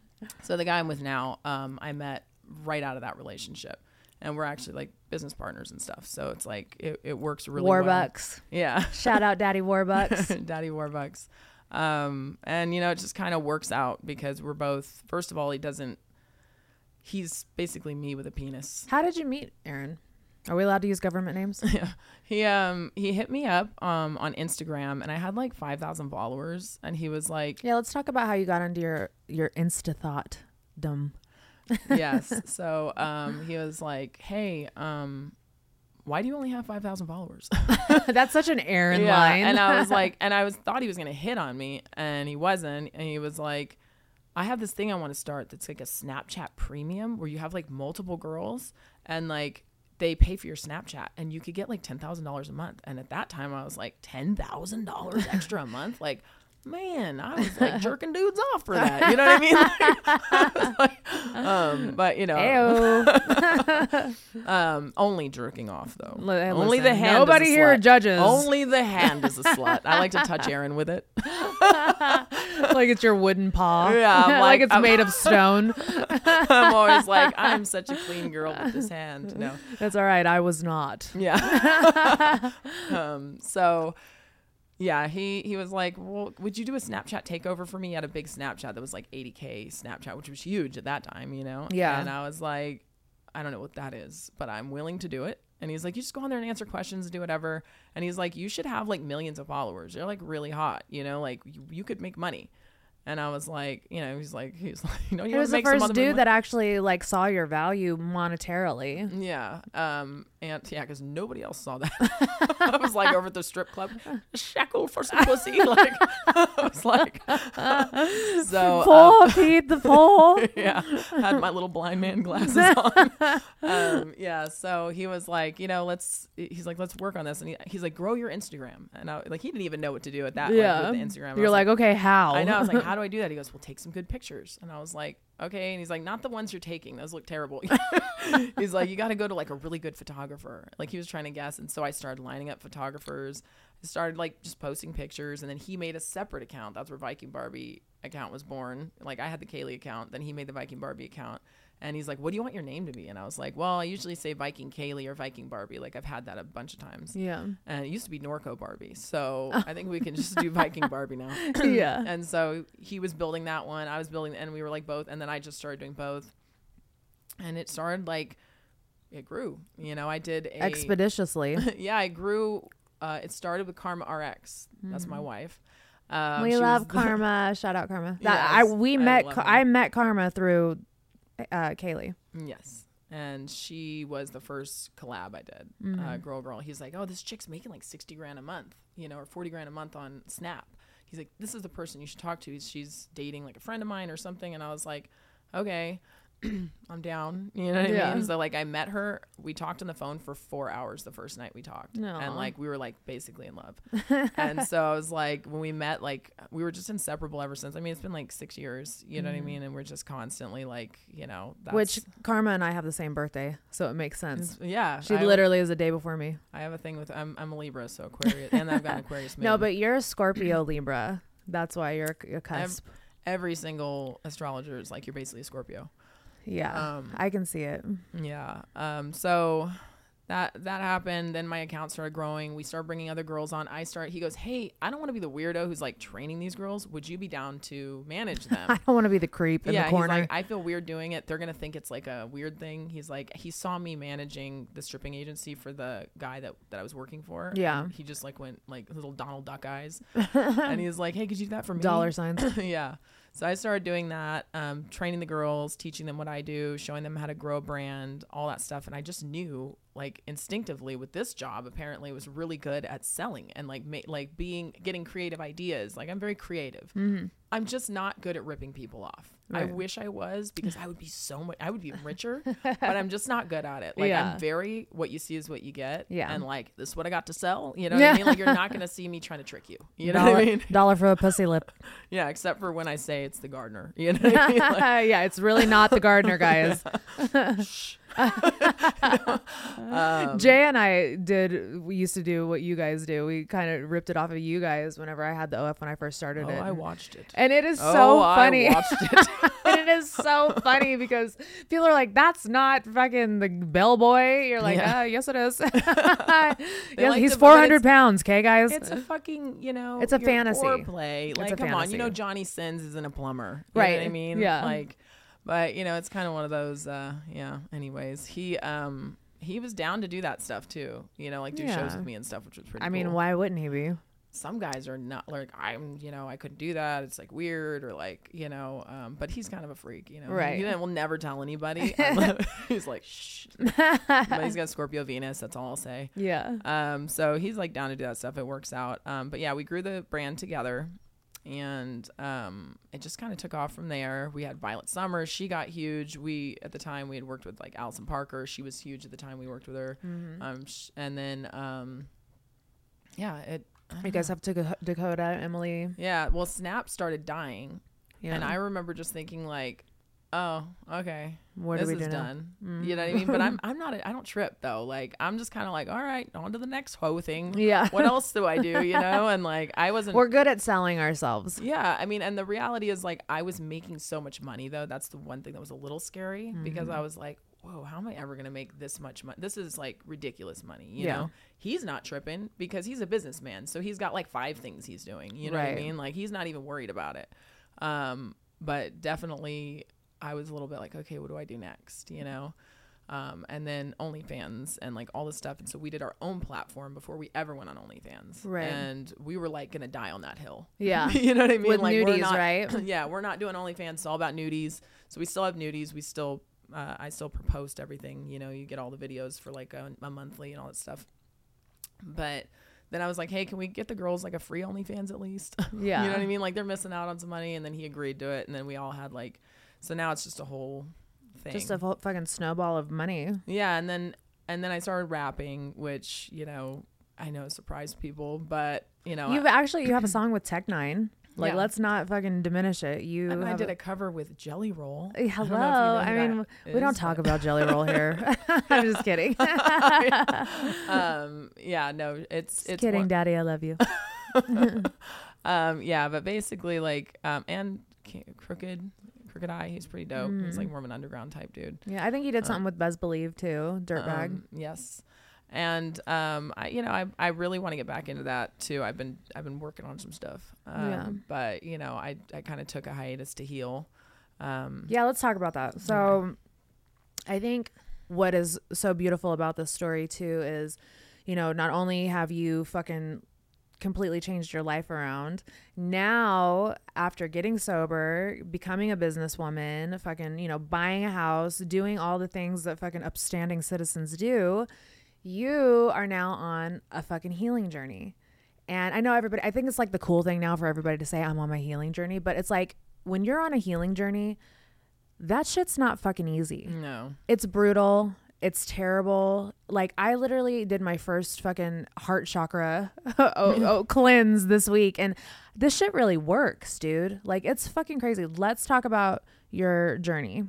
So the guy I'm with now, um, I met right out of that relationship, and we're actually like business partners and stuff. So it's like it, it works really well. Warbucks. Yeah. Shout out Daddy Warbucks. Daddy Warbucks. Um, and you know, it just kind of works out because we're both, first of all, he doesn't, he's basically me with a penis. How did you meet Aaron? Are we allowed to use government names? Yeah. He um he hit me up um on Instagram, and I had like five thousand followers, and he was like, Yeah, let's talk about how you got into your your Insta thought. Dumb. yes. So um he was like, hey, um why do you only have five thousand followers? That's such an Aaron yeah. line. And I was like, and I was thought he was gonna hit on me, and he wasn't. And he was like, I have this thing I want to start that's like a Snapchat premium where you have like multiple girls, and like they pay for your Snapchat, and you could get like ten thousand dollars a month. And at that time I was like, ten thousand dollars extra a month? Like, man, I was like jerking dudes off for that. You know what I mean? Like, I was like, um, but you know, um, only jerking off though. L- hey, only listen, the hand. nobody is a here slut. judges. Only the hand is a slut. I like to touch Aaron with it. Like it's your wooden paw. Yeah, I'm like, like- it's I'm- made of stone. I'm always like, I'm such a clean girl with this hand. No. That's all right. I was not. Yeah. um, so yeah, he, he was like, well, would you do a Snapchat takeover for me? He had a big Snapchat that was like eighty K Snapchat, which was huge at that time, you know? Yeah. And I was like, I don't know what that is, but I'm willing to do it. And he's like, you just go on there and answer questions and do whatever. And he's like, you should have like millions of followers. You're like really hot, you know, like you, you could make money. And I was like, you know, he's like, he's like, you know, you He want was to the make some first other dude money? that actually like saw your value monetarily. Yeah. Um. And yeah, because nobody else saw that. I was like over at the strip club, shackle for some pussy. Like I was like, so Poor um, Pete the poor. yeah, had my little blind man glasses on. Um. Yeah. So he was like, you know, let's. He's like, let's work on this, and he, he's like, grow your Instagram, and I like he didn't even know what to do with that. Yeah. Like, with the Instagram. I You're was like, okay, how? I know. I was like, how do I do that? He goes, well, take some good pictures. And I was like, okay. And he's like, not the ones you're taking. Those look terrible. He's like, you got to go to like a really good photographer. Like he was trying to guess. And so I started lining up photographers. I started like just posting pictures. And then he made a separate account. That's where Viking Barbie account was born. Like I had the Kaylee account. Then he made the Viking Barbie account. And he's like, what do you want your name to be? And I was like, well, I usually say Viking Kaylee or Viking Barbie. Like I've had that a bunch of times. Yeah. And it used to be Norco Barbie. So I think we can just do Viking Barbie now. Yeah. And so he was building that one. I was building, and we were like both. And then I just started doing both. And it started like, it grew. You know, I did a. Expeditiously. Yeah, I grew. Uh, it started with Karma R X. That's my wife. Um, we she love was the- Karma. Shout out Karma. That, Yes, I we I met. love Ka- her. I met Karma through uh, Kaylee. Yes. And she was the first collab I did. Mm-hmm. Uh, girl, girl. He's like, oh, this chick's making like sixty grand a month, you know, or forty grand a month on Snap. He's like, this is the person you should talk to. She's dating like a friend of mine or something. And I was like, okay, I'm down. You know what Yeah. I mean? So like I met her. We talked on the phone for four hours the first night we talked. Aw. And like we were like basically in love. And so I was like, when we met, like we were just inseparable ever since. I mean, it's been like six years, you know what I mean? And we're just constantly like, you know, that's, Which Karma and I have the same birthday, so it makes sense. yeah. She I- literally is a day before me. I have a thing with I'm I'm a Libra, so Aquarius, and I've got an Aquarius moon. No, but you're a Scorpio Libra. That's why you're a, a cusp. every single astrologer is like, you're basically a Scorpio. yeah, um, I can see it. Yeah. Um. So that that happened. Then my account started growing. We started bringing other girls on. I start. He goes, hey, I don't want to be the weirdo who's like training these girls. Would you be down to manage them? I don't want to be the creep in yeah, the corner. he's like, I feel weird doing it. They're gonna think it's like a weird thing. He's like, he saw me managing the stripping agency for the guy that, that I was working for. Yeah. And he just like went like little Donald Duck eyes, and he was like, hey, could you do that for me? Dollar signs. Yeah. So I started doing that, um, training the girls, teaching them what I do, showing them how to grow a brand, all that stuff. And I just knew, like, instinctively with this job, apparently was really good at selling and like ma- like being getting creative ideas. Like I'm very creative. Mm-hmm. I'm just not good at ripping people off. I Right. wish I was, because I would be so much. I would be richer, but I'm just not good at it. Like Yeah. I'm very what you see is what you get. Yeah. And like this is what I got to sell. You know Yeah. what I mean? Like you're not gonna see me trying to trick you. You know dollar, what I mean? dollar for a pussy lip. Yeah, except for when I say it's the gardener. You know what I mean? Like, Yeah, it's really not the gardener, guys. um, Jay and I did. We used to do what you guys do. We kind of ripped it off of you guys whenever I had the O F when I first started oh, it. I watched it. And it is oh, so funny. I watched it. And it is so funny because people are like, "That's not fucking the bellboy." You're like, Yeah. "Ah, yes, it is." yes, like he's to- but four hundred it's- pounds. Okay, guys. It's a fucking, you know, It's a your fantasy. foreplay. It's Like, a come on, you know, fantasy. Johnny Sins isn't a plumber, you Right. know what I mean? Yeah. Like, But you know, it's kind of one of those. Uh, yeah. Anyways, he um he was down to do that stuff too. You know, like do Yeah. shows with me and stuff, which was pretty. I mean, cool. why wouldn't he be? Some guys are not like I'm, you know, I couldn't do that. It's like weird or like, you know, um, but he's kind of a freak, you know, Right. He will never tell anybody. He's like, shh, but he's got Scorpio Venus. That's all I'll say. Yeah. Um, so he's like down to do that stuff. It works out. Um, but yeah, we grew the brand together and, um, it just kind of took off from there. We had Violet Summers. She got huge. We, at the time we had worked with like Allison Parker. She was huge at the time we worked with her. Mm-hmm. Um, sh- and then, um, yeah, it, You guys have to Dakota, Emily. Yeah, well, Snap started dying, Yeah. and I remember just thinking like, "Oh, okay, What this do we is do now? done." You know what I mean? But I'm I'm not a, I don't trip though. Like I'm just kind of like, "All right, on to the next hoe thing." Yeah. What else do I do? You know? And like I wasn't. We're good at selling ourselves. Yeah, I mean, and the reality is like I was making so much money though. That's the one thing that was a little scary because I was like, whoa, how am I ever going to make this much money? This is like ridiculous money, you Yeah. know? He's not tripping because he's a businessman. So he's got like five things he's doing, you know what Right. I mean? Like he's not even worried about it. Um, but definitely I was a little bit like, okay, what do I do next? You know? Um, and then OnlyFans and like all this stuff. And so we did our own platform before we ever went on OnlyFans. Right. And we were like going to die on that hill. Yeah. You know what I mean? With like we're nudies, not, right? Yeah, we're not doing OnlyFans. It's all about nudies. So we still have nudies. We still, uh, I still post everything. You know, you get all the videos for like a, a monthly and all that stuff. But then I was like, hey, can we get the girls like a free OnlyFans at least? Yeah. You know what I mean? Like they're missing out on some money. And then he agreed to it. And then we all had like, so now it's just a whole thing. Just a fu- fucking snowball of money. Yeah, and then and then I started rapping, which you know I know surprised people, but you know You've actually you have a song with Tech Nine. Like, Yeah. let's not fucking diminish it. You and I have did a, a cover with Jelly Roll. Eh, hello. I, don't know if you know I, who mean, that we don't is, talk but- about Jelly Roll here. I'm just kidding. um, yeah, no, it's Just it's kidding, more- Daddy. I love you. um, yeah, but basically like um, and K- Crooked Crooked Eye, he's pretty dope. He's like more of an underground type dude. Yeah, I think you did something with Buzz Believe too. Dirtbag. Um, yes. And um, I, you know, I, I really want to get back into that too. I've been, I've been working on some stuff. Um, Yeah. But you know, I, I kind of took a hiatus to heal. Um, Yeah, let's talk about that. So I think what is so beautiful about this story too is, you know, not only have you fucking completely changed your life around, now after getting sober, becoming a businesswoman, fucking, you know, buying a house, doing all the things that fucking upstanding citizens do, you are now on a fucking healing journey. And I know everybody, I think it's like the cool thing now for everybody to say I'm on my healing journey, but it's like when you're on a healing journey, that shit's not fucking easy. no. It's brutal. It's terrible. Like I literally did my first fucking heart chakra oh, oh, cleanse this week. And this shit really works, dude. Like it's fucking crazy. Let's talk about your journey.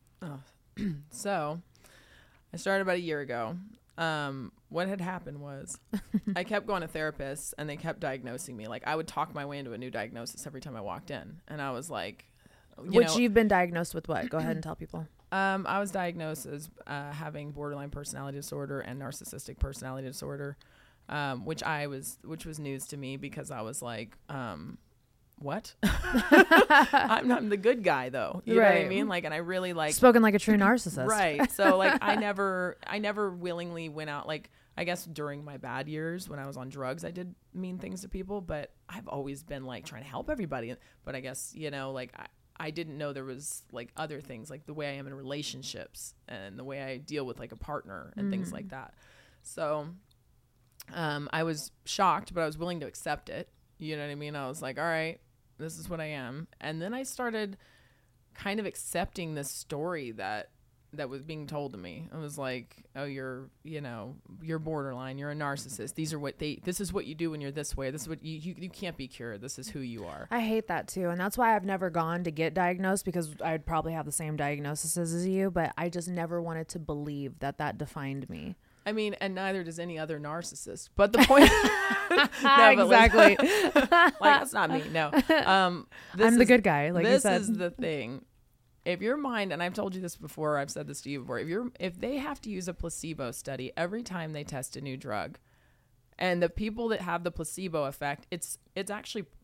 So I started about a year ago. Um, what had happened was I kept going to therapists and they kept diagnosing me. Like I would talk my way into a new diagnosis every time I walked in. And I was like, you Which know, you've been diagnosed with what? Go ahead and tell people. Um, I was diagnosed as uh, having borderline personality disorder and narcissistic personality disorder, um, which I was, which was news to me because I was like, um, "What? I'm not the good guy, though." You know what I Right. mean? Like, and I really like, Spoken like a true narcissist. right? So like, I never, I never willingly went out. Like, I guess during my bad years when I was on drugs, I did mean things to people, but I've always been like trying to help everybody. But I guess you know, like. I, I didn't know there was like other things like the way I am in relationships and the way I deal with like a partner and things like that. So um, I was shocked, but I was willing to accept it. You know what I mean? I was like, all right, this is what I am. And then I started kind of accepting this story that that was being told to me. I was like, oh, you're, you know, you're borderline. You're a narcissist. These are what they, this is what you do when you're this way. This is what you, you, you can't be cured. This is who you are. I hate that too. And that's why I've never gone to get diagnosed because I'd probably have the same diagnosis as you, but I just never wanted to believe that that defined me. I mean, and neither does any other narcissist. But the point, no, but exactly. Like, like that's not me. No, um, this I'm the is- good guy, like you this said. is the thing. If your mind, and I've told you this before, I've said this to you before. If you're, if they have to use a placebo study every time they test a new drug, and the people that have the placebo effect, it's it's actually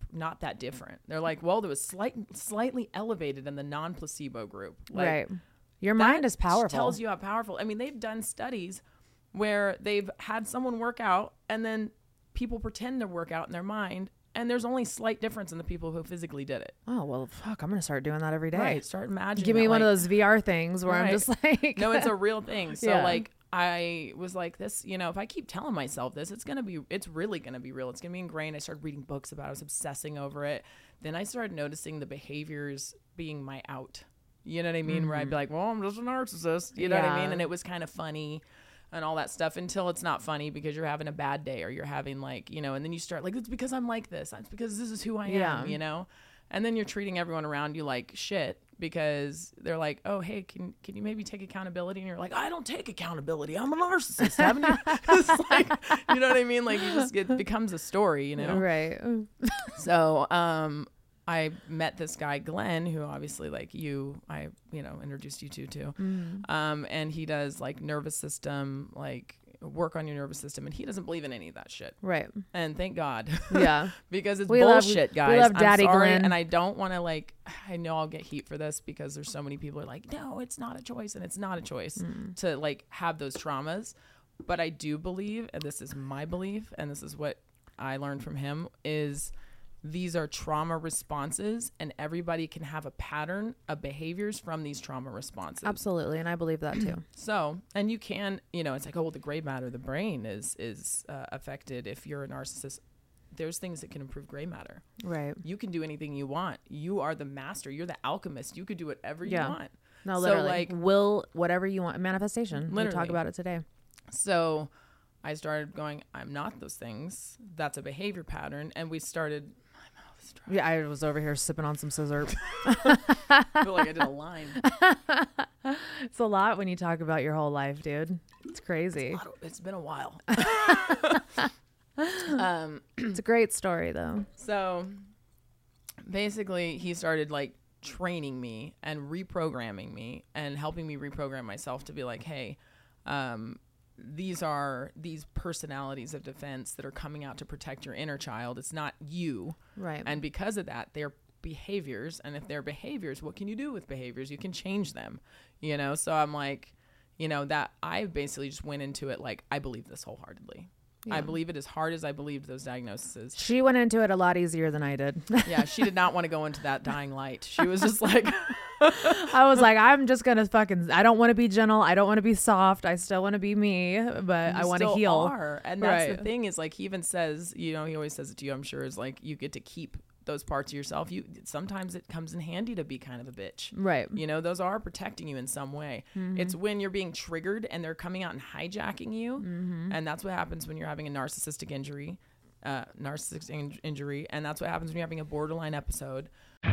not that different. They're like, well, there was slight, slightly elevated in the non-placebo group. Like, right. Your mind is powerful. Tells you how powerful. I mean, they've done studies where they've had someone work out and then people pretend to work out in their mind. And there's only slight difference in the people who physically did it. Oh, well, fuck, I'm going to start doing that every day. Right. Start imagining. Give me that, one like, of those V R things where right. I'm just like. No, it's a real thing. So Yeah. like, I was like this, you know, if I keep telling myself this, it's going to be, it's really going to be real. It's going to be ingrained. I started reading books about it. I was obsessing over it. Then I started noticing the behaviors being my out. You know what I mean? Mm-hmm. Where I'd be like, well, I'm just a narcissist. You know yeah. what I mean? And it was kind of funny and all that stuff until it's not funny because you're having a bad day or you're having like, you know, and then you start like, it's because I'm like this. It's because this is who I yeah. am, you know? And then you're treating everyone around you like shit because they're like, oh, hey, can can you maybe take accountability? And you're like, I don't take accountability. I'm a narcissist, haven't you? It's like, you know what I mean? Like you just get, it becomes a story, you know? Right. So um, I met this guy, Glenn, who obviously like you, I, you know, introduced you to too. Mm. Um, and he does like nervous system, like work on your nervous system. And he doesn't believe in any of that shit. Right. And thank God. Yeah. Because it's we bullshit, love, guys. We love Daddy I'm sorry, Glenn. and I don't want to like, I know I'll get heat for this because there's so many people who are like, no, it's not a choice. And it's not a choice mm. to like have those traumas. But I do believe, and this is my belief, and this is what I learned from him, is these are trauma responses and everybody can have a pattern of behaviors from these trauma responses. Absolutely. And I believe that too. So, and you can, you know, it's like, oh, well, the gray matter, the brain is, is uh, affected if you're a narcissist. There's things that can improve gray matter. Right. You can do anything you want. You are the master. You're the alchemist. You could do whatever you yeah. want. No, literally. So like, will whatever you want. Manifestation. Literally. We talk about it today. So I started going, I'm not those things. That's a behavior pattern. And we started... Yeah, I was over here sipping on some scissor. I feel like I did a line. It's a lot when you talk about your whole life, dude. It's crazy. It's, of, it's been a while. um, it's a great story, though. So basically, he started like training me and reprogramming me and helping me reprogram myself to be like, hey, um, these are these personalities of defense that are coming out to protect your inner child. It's not you. Right. And because of that, they're behaviors. And if they're behaviors, what can you do with behaviors? You can change them, you know? So I'm like, you know, that I basically just went into it like, I believe this wholeheartedly. Yeah. I believe it as hard as I believed those diagnoses. She went into it a lot easier than I did. Yeah, she did not want to go into that dying light. She was just like... I was like, I'm just going to fucking... I don't want to be gentle. I don't want to be soft. I still want to be me, but you I want to heal. Are. And that's right. the thing is like, he even says, you know, he always says it to you, I'm sure, is like, you get to keep those parts of yourself. You sometimes it comes in handy to be kind of a bitch. Right. You know, those are protecting you in some way. Mm-hmm. It's when you're being triggered and they're coming out and hijacking you. Mm-hmm. And that's what happens when you're having a narcissistic injury, uh, narcissistic in- injury. And that's what happens when you're having a borderline episode.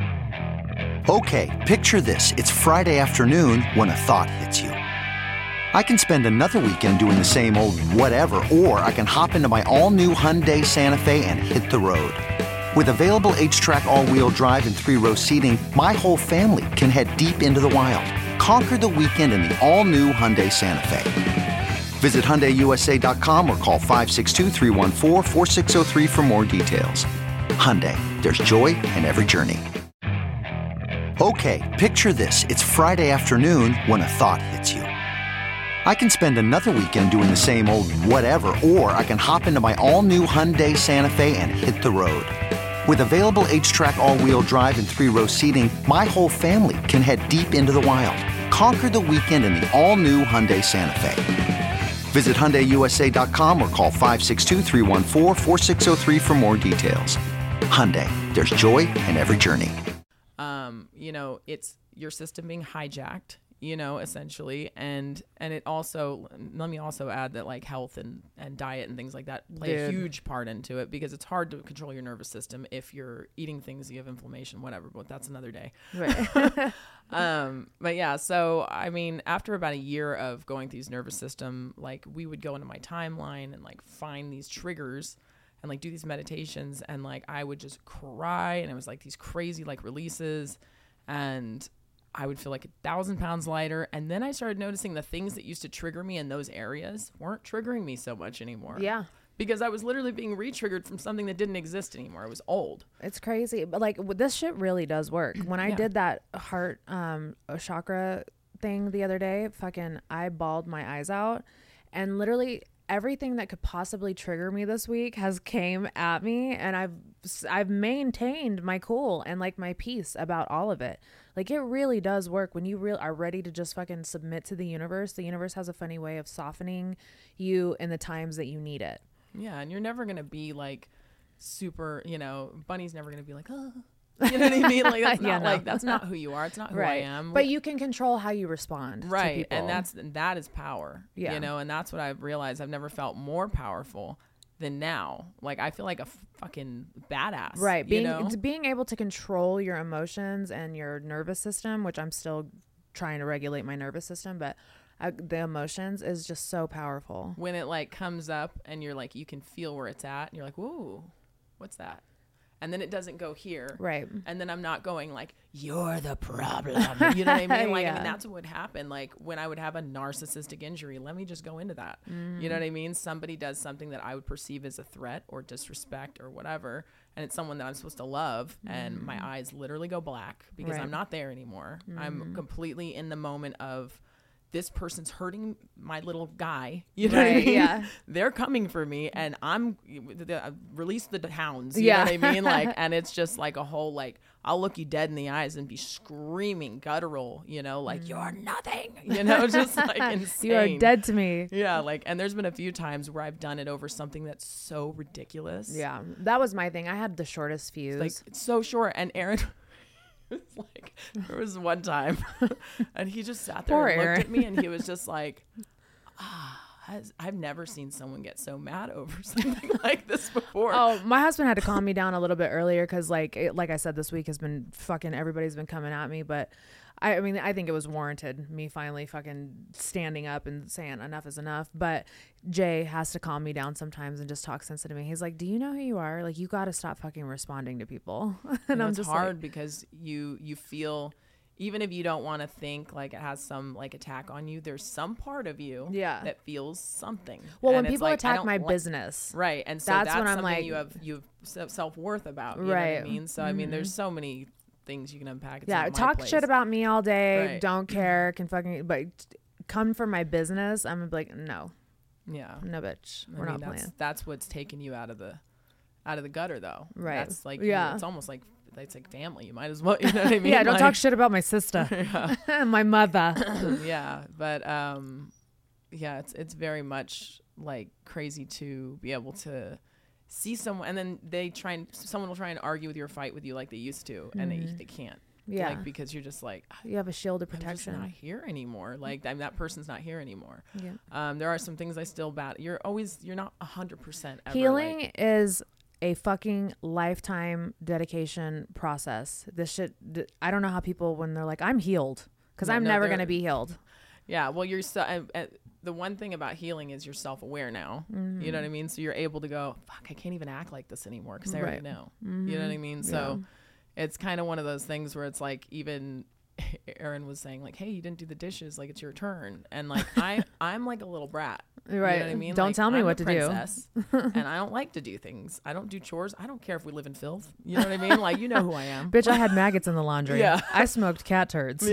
Okay, picture this. It's Friday afternoon when a thought hits you. I can spend another weekend doing the same old whatever, or I can hop into my all-new Hyundai Santa Fe and hit the road. With available H-Track all-wheel drive and three-row seating, my whole family can head deep into the wild. Conquer the weekend in the all-new Hyundai Santa Fe. Visit Hyundai U S A dot com or call five six two, three one four, four six zero three for more details. Hyundai, there's joy in every journey. Okay, picture this. It's Friday afternoon when a thought hits you. I can spend another weekend doing the same old whatever, or I can hop into my all-new Hyundai Santa Fe and hit the road. With available H-Track all-wheel drive and three-row seating, my whole family can head deep into the wild. Conquer the weekend in the all-new Hyundai Santa Fe. Visit Hyundai U S A dot com or call five six two, three one four, four six zero three for more details. Hyundai, there's joy in every journey. Um, you know, it's your system being hijacked, you know, essentially. And, and it also, let me also add that like health and, and diet and things like that play Dude. a huge part into it, because it's hard to control your nervous system if you're eating things, you have inflammation, whatever, but that's another day. Right. um, but yeah, so, I mean, after about a year of going through these nervous system, like we would go into my timeline and like find these triggers and like do these meditations, and like I would just cry, and it was like these crazy like releases, and I would feel like a thousand pounds lighter. And then I started noticing the things that used to trigger me in those areas weren't triggering me so much anymore. Yeah. because I was literally being re-triggered from something that didn't exist anymore. It was old. It's crazy. But like w- this shit really does work. When I Yeah. did that heart um chakra thing the other day, fucking I bawled my eyes out, and literally everything that could possibly trigger me this week has came at me, and I've I've maintained my cool and like my peace about all of it. Like it really does work when you real are ready to just fucking submit to the universe. The universe has a funny way of softening you in the times that you need it. Yeah, and you're never gonna be like super, you know, Bunny's never gonna be like, oh, you know what I mean? Like that's Yeah, not no. like that's not who you are. It's not who Right. I am. But you can control how you respond to right, people. and that's that is power. Yeah. You know, and that's what I've realized. I've never felt more powerful than now. Like I feel like a f- fucking badass. Right. Being you know? it's being able to control your emotions and your nervous system, which I'm still trying to regulate my nervous system, but uh, the emotions is just so powerful. When it like comes up and you're like, you can feel where it's at, and you're like, whoa, what's that? And then it doesn't go here. Right. And then I'm not going like, you're the problem. You know what I mean? Like, I Yeah. mean, that's what would happen. Like when I would have a narcissistic injury, let me just go into that. You know what I mean? Somebody does something that I would perceive as a threat or disrespect or whatever. And it's someone that I'm supposed to love. And my eyes literally go black because Right. I'm not there anymore. I'm completely in the moment of, this person's hurting my little guy. You know what I Right, mean? yeah. They're coming for me, and I'm uh, release the hounds. You Yeah. know what I mean? Like, and it's just like a whole like I'll look you dead in the eyes and be screaming guttural. You know, like you're nothing. You know, just like insane. You are dead to me. Yeah, like, and there's been a few times where I've done it over something that's so ridiculous. Yeah. That was my thing. I had the shortest fuse. Like it's so short, and Aaron. It's like there was one time and he just sat there Poor and looked Aaron. at me and he was just like, ah, has, I've never seen someone get so mad over something like this before. Oh, my husband had to calm me down a little bit earlier because, like, it, like I said, this week has been fucking. Everybody's been coming at me, but I, I mean, I think it was warranted. Me finally fucking standing up and saying enough is enough. But Jay has to calm me down sometimes and just talk sense to me. He's like, "Do you know who you are? Like, you got to stop fucking responding to people." and and I'm it's just hard like, because you you feel, even if you don't want to think like it has some like attack on you, there's some part of you Yeah. that feels something. well, And when it's people like, I attack don't my like- business, right, and so That's that's, when I'm something like- you have you have self worth about. You know what Right. I mean? So I mean, there's so many things you can unpack. It's yeah, not my talk place. shit about me all day. Right. Don't care. Can fucking but come for my business. I'm gonna be like, no, Yeah. no, bitch, I we're mean, not that's, playing. That's what's taking you out of the, out of the gutter, though. Right. That's like, Yeah. yeah. It's almost like it's like family. You might as well. You know what I mean? Yeah, don't Like- talk shit about my sister, my mother. yeah, but um, yeah, it's it's very much like crazy to be able to see someone, and then they try and someone will try and argue with your fight with you like they used to, and they they can't. Yeah. Like because you're just like, You have a shield of I'm just not protection. here anymore. Like I mean, that person's not here anymore. Yeah. Um, there are some things I still bat. You're always you're not a hundred percent Healing Like, is a fucking lifetime dedication process. This shit, th- I don't know how people, when they're like, I'm healed, because No, I'm no, never they're- going to be healed. yeah. Well, you're so. Uh, uh, the one thing about healing is you're self-aware now. Mm-hmm. You know what I mean? So you're able to go, fuck, I can't even act like this anymore because I already Right. know. You know what I mean? So it's kind of one of those things where it's like even Aaron was saying like, hey, you didn't do the dishes, like it's your turn. And like I I'm like a little brat. You Right. know what I mean? Don't Like, tell me I'm what a to do. princess, and I don't like to do things. I don't do chores. I don't care if we live in filth. You know what I mean? Like you know who I am. Bitch, I had maggots in the laundry. Yeah. I smoked cat turds.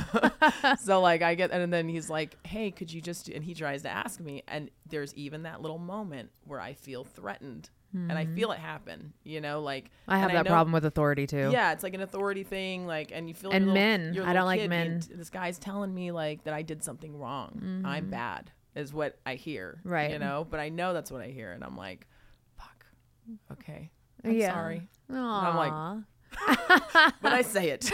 Yeah. So like I get, and then he's like, hey, could you just, do, and he tries to ask me. And there's even that little moment where I feel threatened and I feel it happen, you know, like I have and that know- problem with authority too. Yeah. It's like an authority thing. Like, and you feel And your little- men. your I little don't like kid men. being- this guy's telling me like that I did something wrong. I'm bad is what I hear. Right. You know, but I know that's what I hear. And I'm like, fuck. Okay. I'm Yeah. sorry. Aww. I'm like, but I say it.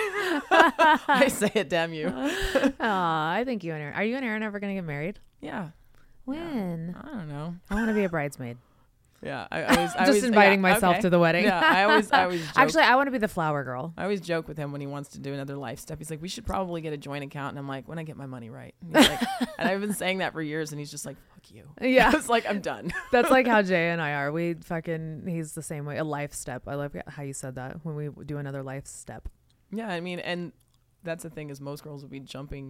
I say it, damn you. Aw, I think you and Aaron. Are you and Aaron ever going to get married? Yeah. When? I don't know. I want to be a bridesmaid. Yeah, I, I was I Just always, inviting yeah, myself okay. to the wedding. Yeah, I always, I always joke, Actually, I want to be the flower girl. I always joke with him when he wants to do another life step. He's like, "We should probably get a joint account," and I'm like, "When I get my money right." And, he's like, and I've been saying that for years, and he's just like, "Fuck you." Yeah. It's like I'm done. That's like how Jay and I are. We fucking, he's the same way. A life step. I love how you said that when we do another life step. Yeah, I mean, and that's the thing is most girls will be jumping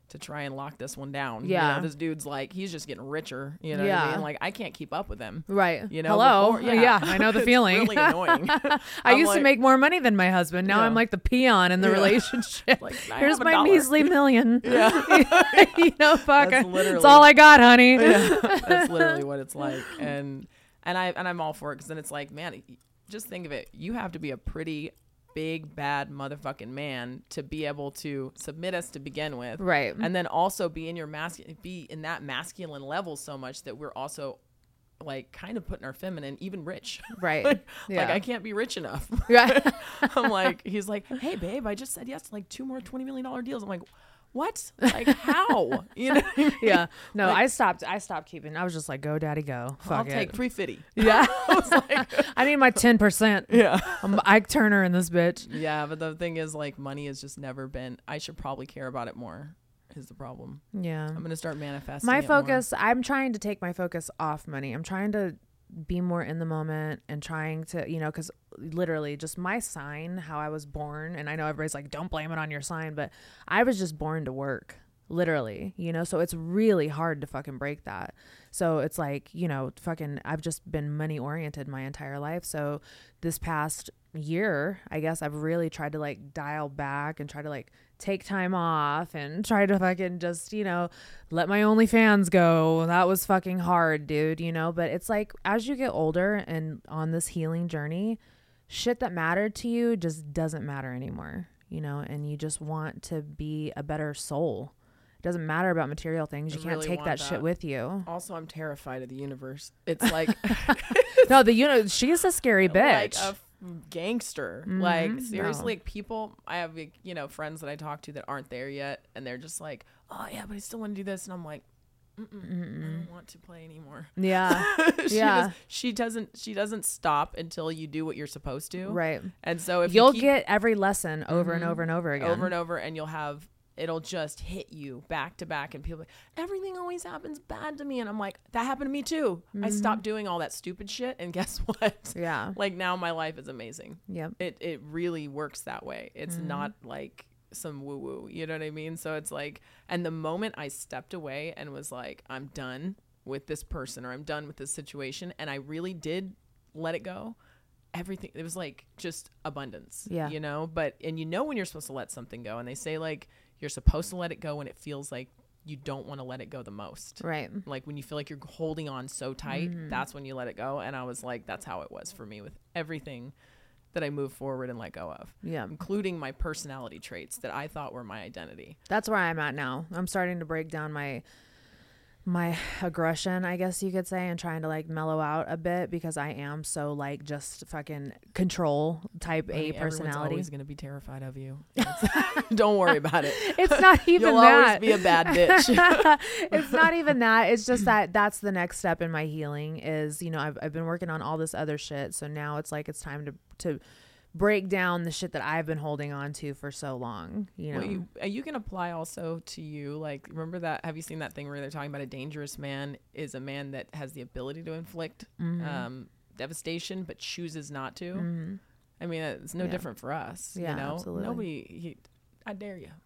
to try and lock this one down. Yeah. You know, this dude's like, he's just getting richer. You know what Yeah. I mean? Like, I can't keep up with him. Right. You know, Hello. before- yeah. I know the It's feeling. really annoying. I I'm used like- to make more money than my husband. Now Yeah. I'm like the peon in the Yeah. relationship. Like, I Here's have a my dollar. measly million. Yeah. you know, fuck. That's It's literally- all I got, honey. Yeah. That's literally what it's like. And and I and I'm all for it, because then it's like, man, just think of it. You have to be a pretty big bad motherfucking man to be able to submit us to begin with, Right. and then also be in your masculine, be in that masculine level so much that we're also like kind of putting our feminine, even rich. Right. like, Yeah. like I can't be rich enough. Right. I'm like, he's like, hey babe, I just said yes to like two more twenty million dollar deals. I'm like, what? Like how? You know? What I mean? Yeah. No, Like, I stopped. I stopped keeping. I was just like, go, daddy, go. Fuck I'll it. take three fifty. Yeah. I was like, I need my ten percent. yeah. I'm Ike Turner in this bitch. Yeah, but the thing is, like, money has just never been. I should probably care about it more. Is the problem? Yeah. I'm gonna start manifesting. My it more. focus, I'm trying to take my focus off money. I'm trying to be more in the moment and trying to, you know, because literally just my sign, how I was born, and I know everybody's like, don't blame it on your sign, but I was just born to work. Literally, you know, so it's really hard to fucking break that. So it's like, you know, fucking, I've just been money oriented my entire life. So this past year, I guess I've really tried to like dial back and try to like take time off and try to fucking just, you know, let my OnlyFans go. That was fucking hard, dude, you know, but it's like as you get older and on this healing journey, shit that mattered to you just doesn't matter anymore, you know, and you just want to be a better soul. Doesn't matter about material things. You I can't really take want that, that. shit with you. Also, I'm terrified of the universe. It's like No, the you know she's a scary bitch. like a f- gangster. Like seriously, like people. I have like, you know friends that I talk to that aren't there yet, and they're just like, oh yeah, but I still want to do this, and I'm like, Mm-mm, I don't want to play anymore. Yeah, she yeah, does, she doesn't. She doesn't stop until you do what you're supposed to. right. And so if You'll you keep, get every lesson over and over and over again. over and over, and you'll have it'll just hit you back to back, and people are like, everything always happens bad to me, and I'm like, that happened to me too. I stopped doing all that stupid shit, and guess what? Yeah. Like now my life is amazing. Yep. It it really works that way. It's not like some woo woo, you know what I mean? So it's like, and the moment I stepped away and was like, I'm done with this person, or I'm done with this situation, and I really did let it go, everything, it was like just abundance. Yeah. You know, but and you know when you're supposed to let something go, and they say like you're supposed to let it go when it feels like you don't want to let it go the most. Right. Like when you feel like you're holding on so tight, that's when you let it go. And I was like, that's how it was for me with everything that I moved forward and let go of. Yeah. Including my personality traits that I thought were my identity. That's where I'm at now. I'm starting to break down my my aggression, I guess you could say, and trying to like mellow out a bit because I am so like just fucking control type Honey, A everyone's personality. always going to be terrified of you. Don't worry about it. It's not even You'll that. always be a bad bitch. It's not even that. It's just that that's the next step in my healing is, you know, I've, I've been working on all this other shit. So now it's like, it's time to, to break down the shit that I've been holding on to for so long, you know? Well, you, uh, you can apply also to you. Like, remember that? Have you seen that thing where they're talking about a dangerous man is a man that has the ability to inflict Mm-hmm. um, devastation, but chooses not to? Mm-hmm. I mean, it's no Yeah. different for us. Yeah, you know? absolutely. Nobody, he, I dare you.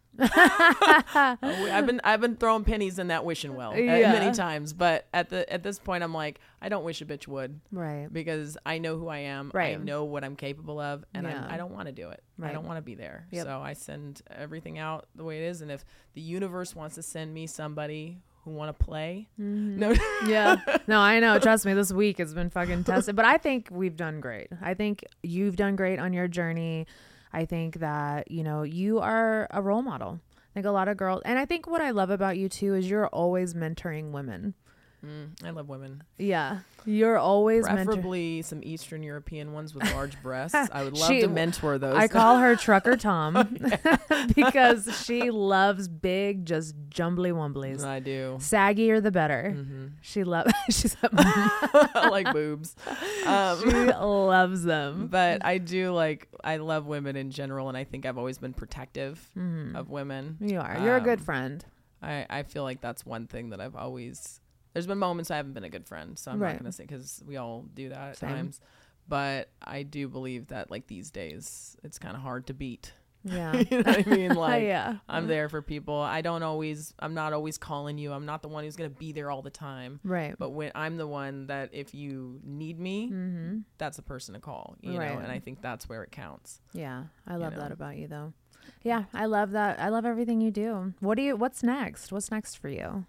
I've been I've been throwing pennies in that wishing well uh, Yeah. many times, but at the at this point, I'm like, I don't wish a bitch would, Right. because I know who I am. I Right. know what I'm capable of, and Yeah. I'm, I don't want to do it. Right. I don't want to be there. Yep. So I send everything out the way it is, and if the universe wants to send me somebody who want to play, no, Yeah. No, I know. Trust me, this week has been fucking tested, but I think we've done great. I think you've done great on your journey. I think that, you know, you are a role model. I think a lot of girls, and I think what I love about you too is you're always mentoring women. mm, I love women. Yeah. You're always mentoring. Preferably some Eastern European ones with large breasts. I would love She- to mentor those. I call her Trucker Tom because she loves big, just jumbly wumblies. I do. Saggier the better. Mm-hmm. She loves. She's I like boobs. Um, she loves them. but I do like, I love women in general, and I think I've always been protective of women. You are. You're a good Um, friend. I, I feel like that's one thing that I've always, there's been moments I haven't been a good friend, so I'm Right. not going to say, because we all do that at Same. times. But I do believe that like these days, it's kind of hard to beat. Yeah. You know what I mean? Like, yeah. I'm there for people. I don't always, I'm not always calling you. I'm not the one who's going to be there all the time. Right. But when I'm the one that if you need me, Mm-hmm. that's the person to call, you Right. know, and I think that's where it counts. Yeah. I love know? that about you though. Yeah. I love that. I love everything you do. What do you, what's next? What's next for you?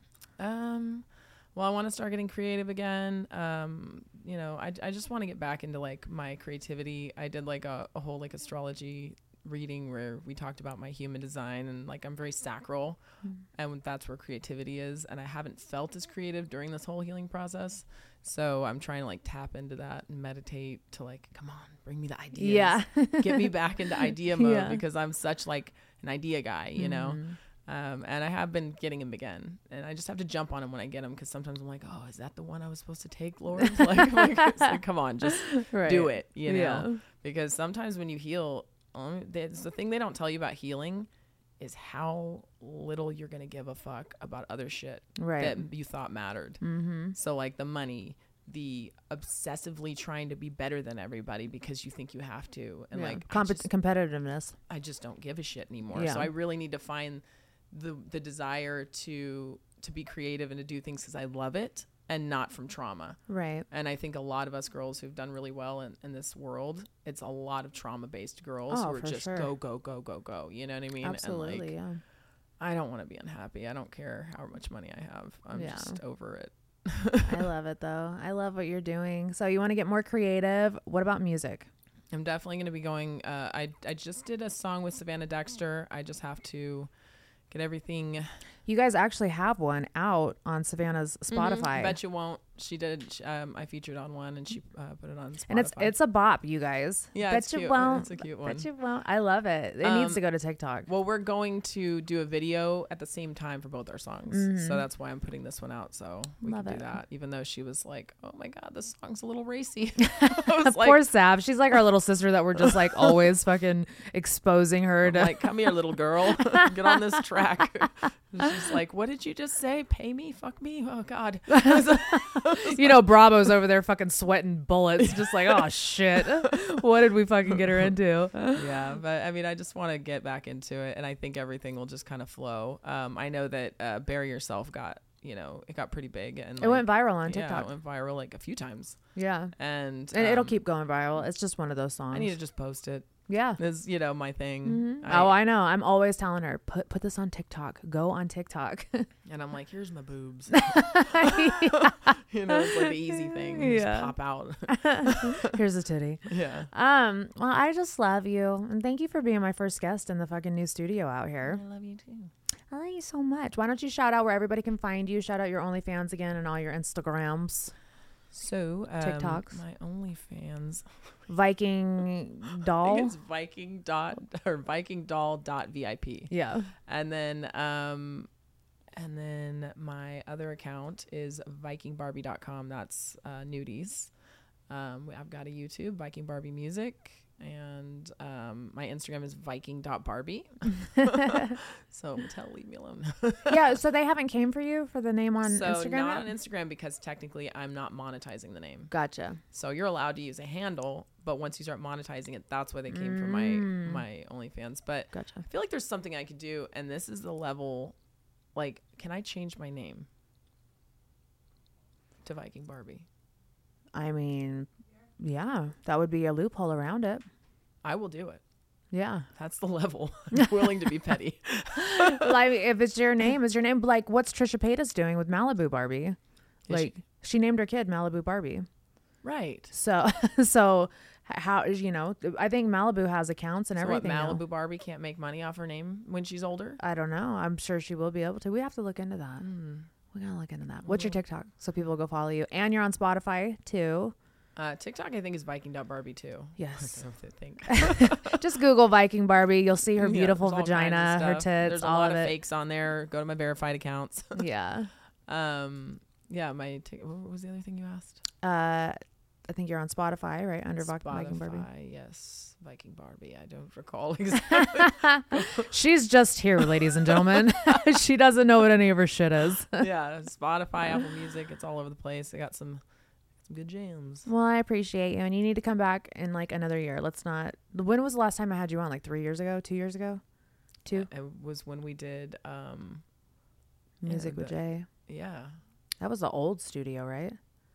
Um, well, I want to start getting creative again. Um, you know, I, I just want to get back into like my creativity. I did like a, a whole like astrology reading where we talked about my human design, and like I'm very sacral, mm. and that's where creativity is, and I haven't felt as creative during this whole healing process, so I'm trying to like tap into that and meditate to like, come on, bring me the ideas, yeah get me back into idea mode, yeah. because I'm such like an idea guy, you mm. know. Um, and I have been getting him again, and I just have to jump on him when I get him, because sometimes I'm like, oh, is that the one I was supposed to take, Lord? like, like, it's like, come on, just right. do it, you know. Yeah. Because sometimes when you heal, Um, there's the thing they don't tell you about healing is how little you're going to give a fuck about other shit right. that you thought mattered. Mm-hmm. So like the money, the obsessively trying to be better than everybody because you think you have to. And yeah. like Comp- I just, competitiveness. I just don't give a shit anymore. Yeah. So I really need to find the, the desire to, to be creative and to do things because I love it. And not from trauma. Right. And I think a lot of us girls who've done really well in, in this world, it's a lot of trauma-based girls oh, who are just sure. go, go, go, go, go. You know what I mean? Absolutely, and like, yeah. I don't want to be unhappy. I don't care how much money I have. I'm yeah. just over it. I love it, though. I love what you're doing. So you want to get more creative. What about music? I'm definitely going to be going. Uh, I, I just did a song with Savannah Dexter. I just have to get everything. You guys actually have one out on Savannah's Spotify. Mm-hmm. Bet you won't. She did. She, um, I featured on one, and she uh, put it on Spotify. And it's it's a bop, you guys. Yeah, Bet it's you cute. won't. It's a cute one. Bet you won't. I love it. It um, needs to go to TikTok. Well, we're going to do a video at the same time for both our songs, mm-hmm. so that's why I'm putting this one out. So we love can it. do that. Even though she was like, "Oh my god, this song's a little racy." Of like, course, Sav. She's like our little sister that we're just like always fucking exposing her I'm to. Like, come here, little girl, get on this track. She's like, "What did you just say? Pay me? Fuck me? Oh God." You know, Bravo's over there fucking sweating bullets, just like, oh shit, what did we fucking get her into? Yeah, but I mean, I just want to get back into it, and I think everything will just kind of flow. Um, I know that uh, Bury Yourself got, you know, it got pretty big, and it like, went viral on TikTok. Yeah, it went viral like a few times. Yeah, and and um, it'll keep going viral. It's just one of those songs. I need to just post it. Yeah, is you know my thing. Mm-hmm. I, oh, I know. I'm always telling her, put put this on TikTok. Go on TikTok. And I'm like, here's my boobs. Yeah. You know, it's like the easy thing. You yeah. just pop out. Here's a titty. Yeah. Um. Well, I just love you, and thank you for being my first guest in the fucking new studio out here. I love you too. I love you so much. Why don't you shout out where everybody can find you? Shout out your OnlyFans again and all your Instagrams. So um, TikToks. My OnlyFans. Viking doll. I think it's Viking dot or Viking doll dot V I P. Yeah. And then um, and then my other account is Viking Barbie dot com. That's uh, nudies. Um, I've got a YouTube, Viking Barbie Music. And um, my Instagram is Viking dot Barbie. So tell leave me alone. Yeah, so they haven't came for you for the name on so Instagram? not yet? on Instagram because technically I'm not monetizing the name. Gotcha. So you're allowed to use a handle, but once you start monetizing it, that's why they came mm. for my my OnlyFans. But gotcha. I feel like there's something I could do, and this is the level. Like, can I change my name to Viking Barbie? I mean, yeah, that would be a loophole around it. I will do it. Yeah. That's the level. I'm willing to be petty. Like, if it's your name, is your name like what's Trisha Paytas doing with Malibu Barbie? Is like she? she named her kid Malibu Barbie. Right. So, so how, you know, I think Malibu has accounts and so everything. What, Malibu now. Barbie can't make money off her name when she's older? I don't know. I'm sure she will be able to. We have to look into that. Mm. We gotta look into that. What's your TikTok? So people will go follow you. And you're on Spotify too. Uh, TikTok, I think, is Viking dot Barbie too. Yes. I think. Just Google Viking Barbie. You'll see her beautiful yeah, vagina, her tits, There's a all lot of of it. fakes on there. Go to my verified accounts. Yeah. Um. Yeah. My. T- what was the other thing you asked? Uh, I think you're on Spotify, right? Under Spotify, Viking Barbie. Yes. Viking Barbie. I don't recall exactly. She's just here, ladies and gentlemen. She doesn't know what any of her shit is. Yeah. Spotify, Apple Music. It's all over the place. I got some. some good jams. Well, I appreciate you, and you need to come back in like another year. Let's not. When was the last time I had you on? Like three years ago, two years ago, two. It was when we did um, Music yeah, with the- Jay. Yeah. That was the old studio, right?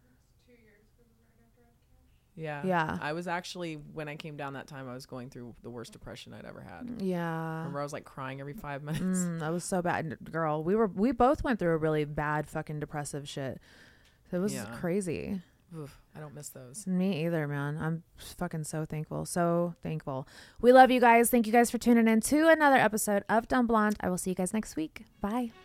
Yeah. Yeah. I was actually, when I came down that time, I was going through the worst depression I'd ever had. Yeah. Remember, I was like crying every five minutes. Mm, that was so bad, girl. We were we both went through a really bad fucking depressive shit. It was Yeah. crazy. Oof, I don't miss those. Me either, man. I'm fucking so thankful. So thankful. We love you guys. Thank you guys for tuning in to another episode of Dumb Blonde. I will see you guys next week. Bye.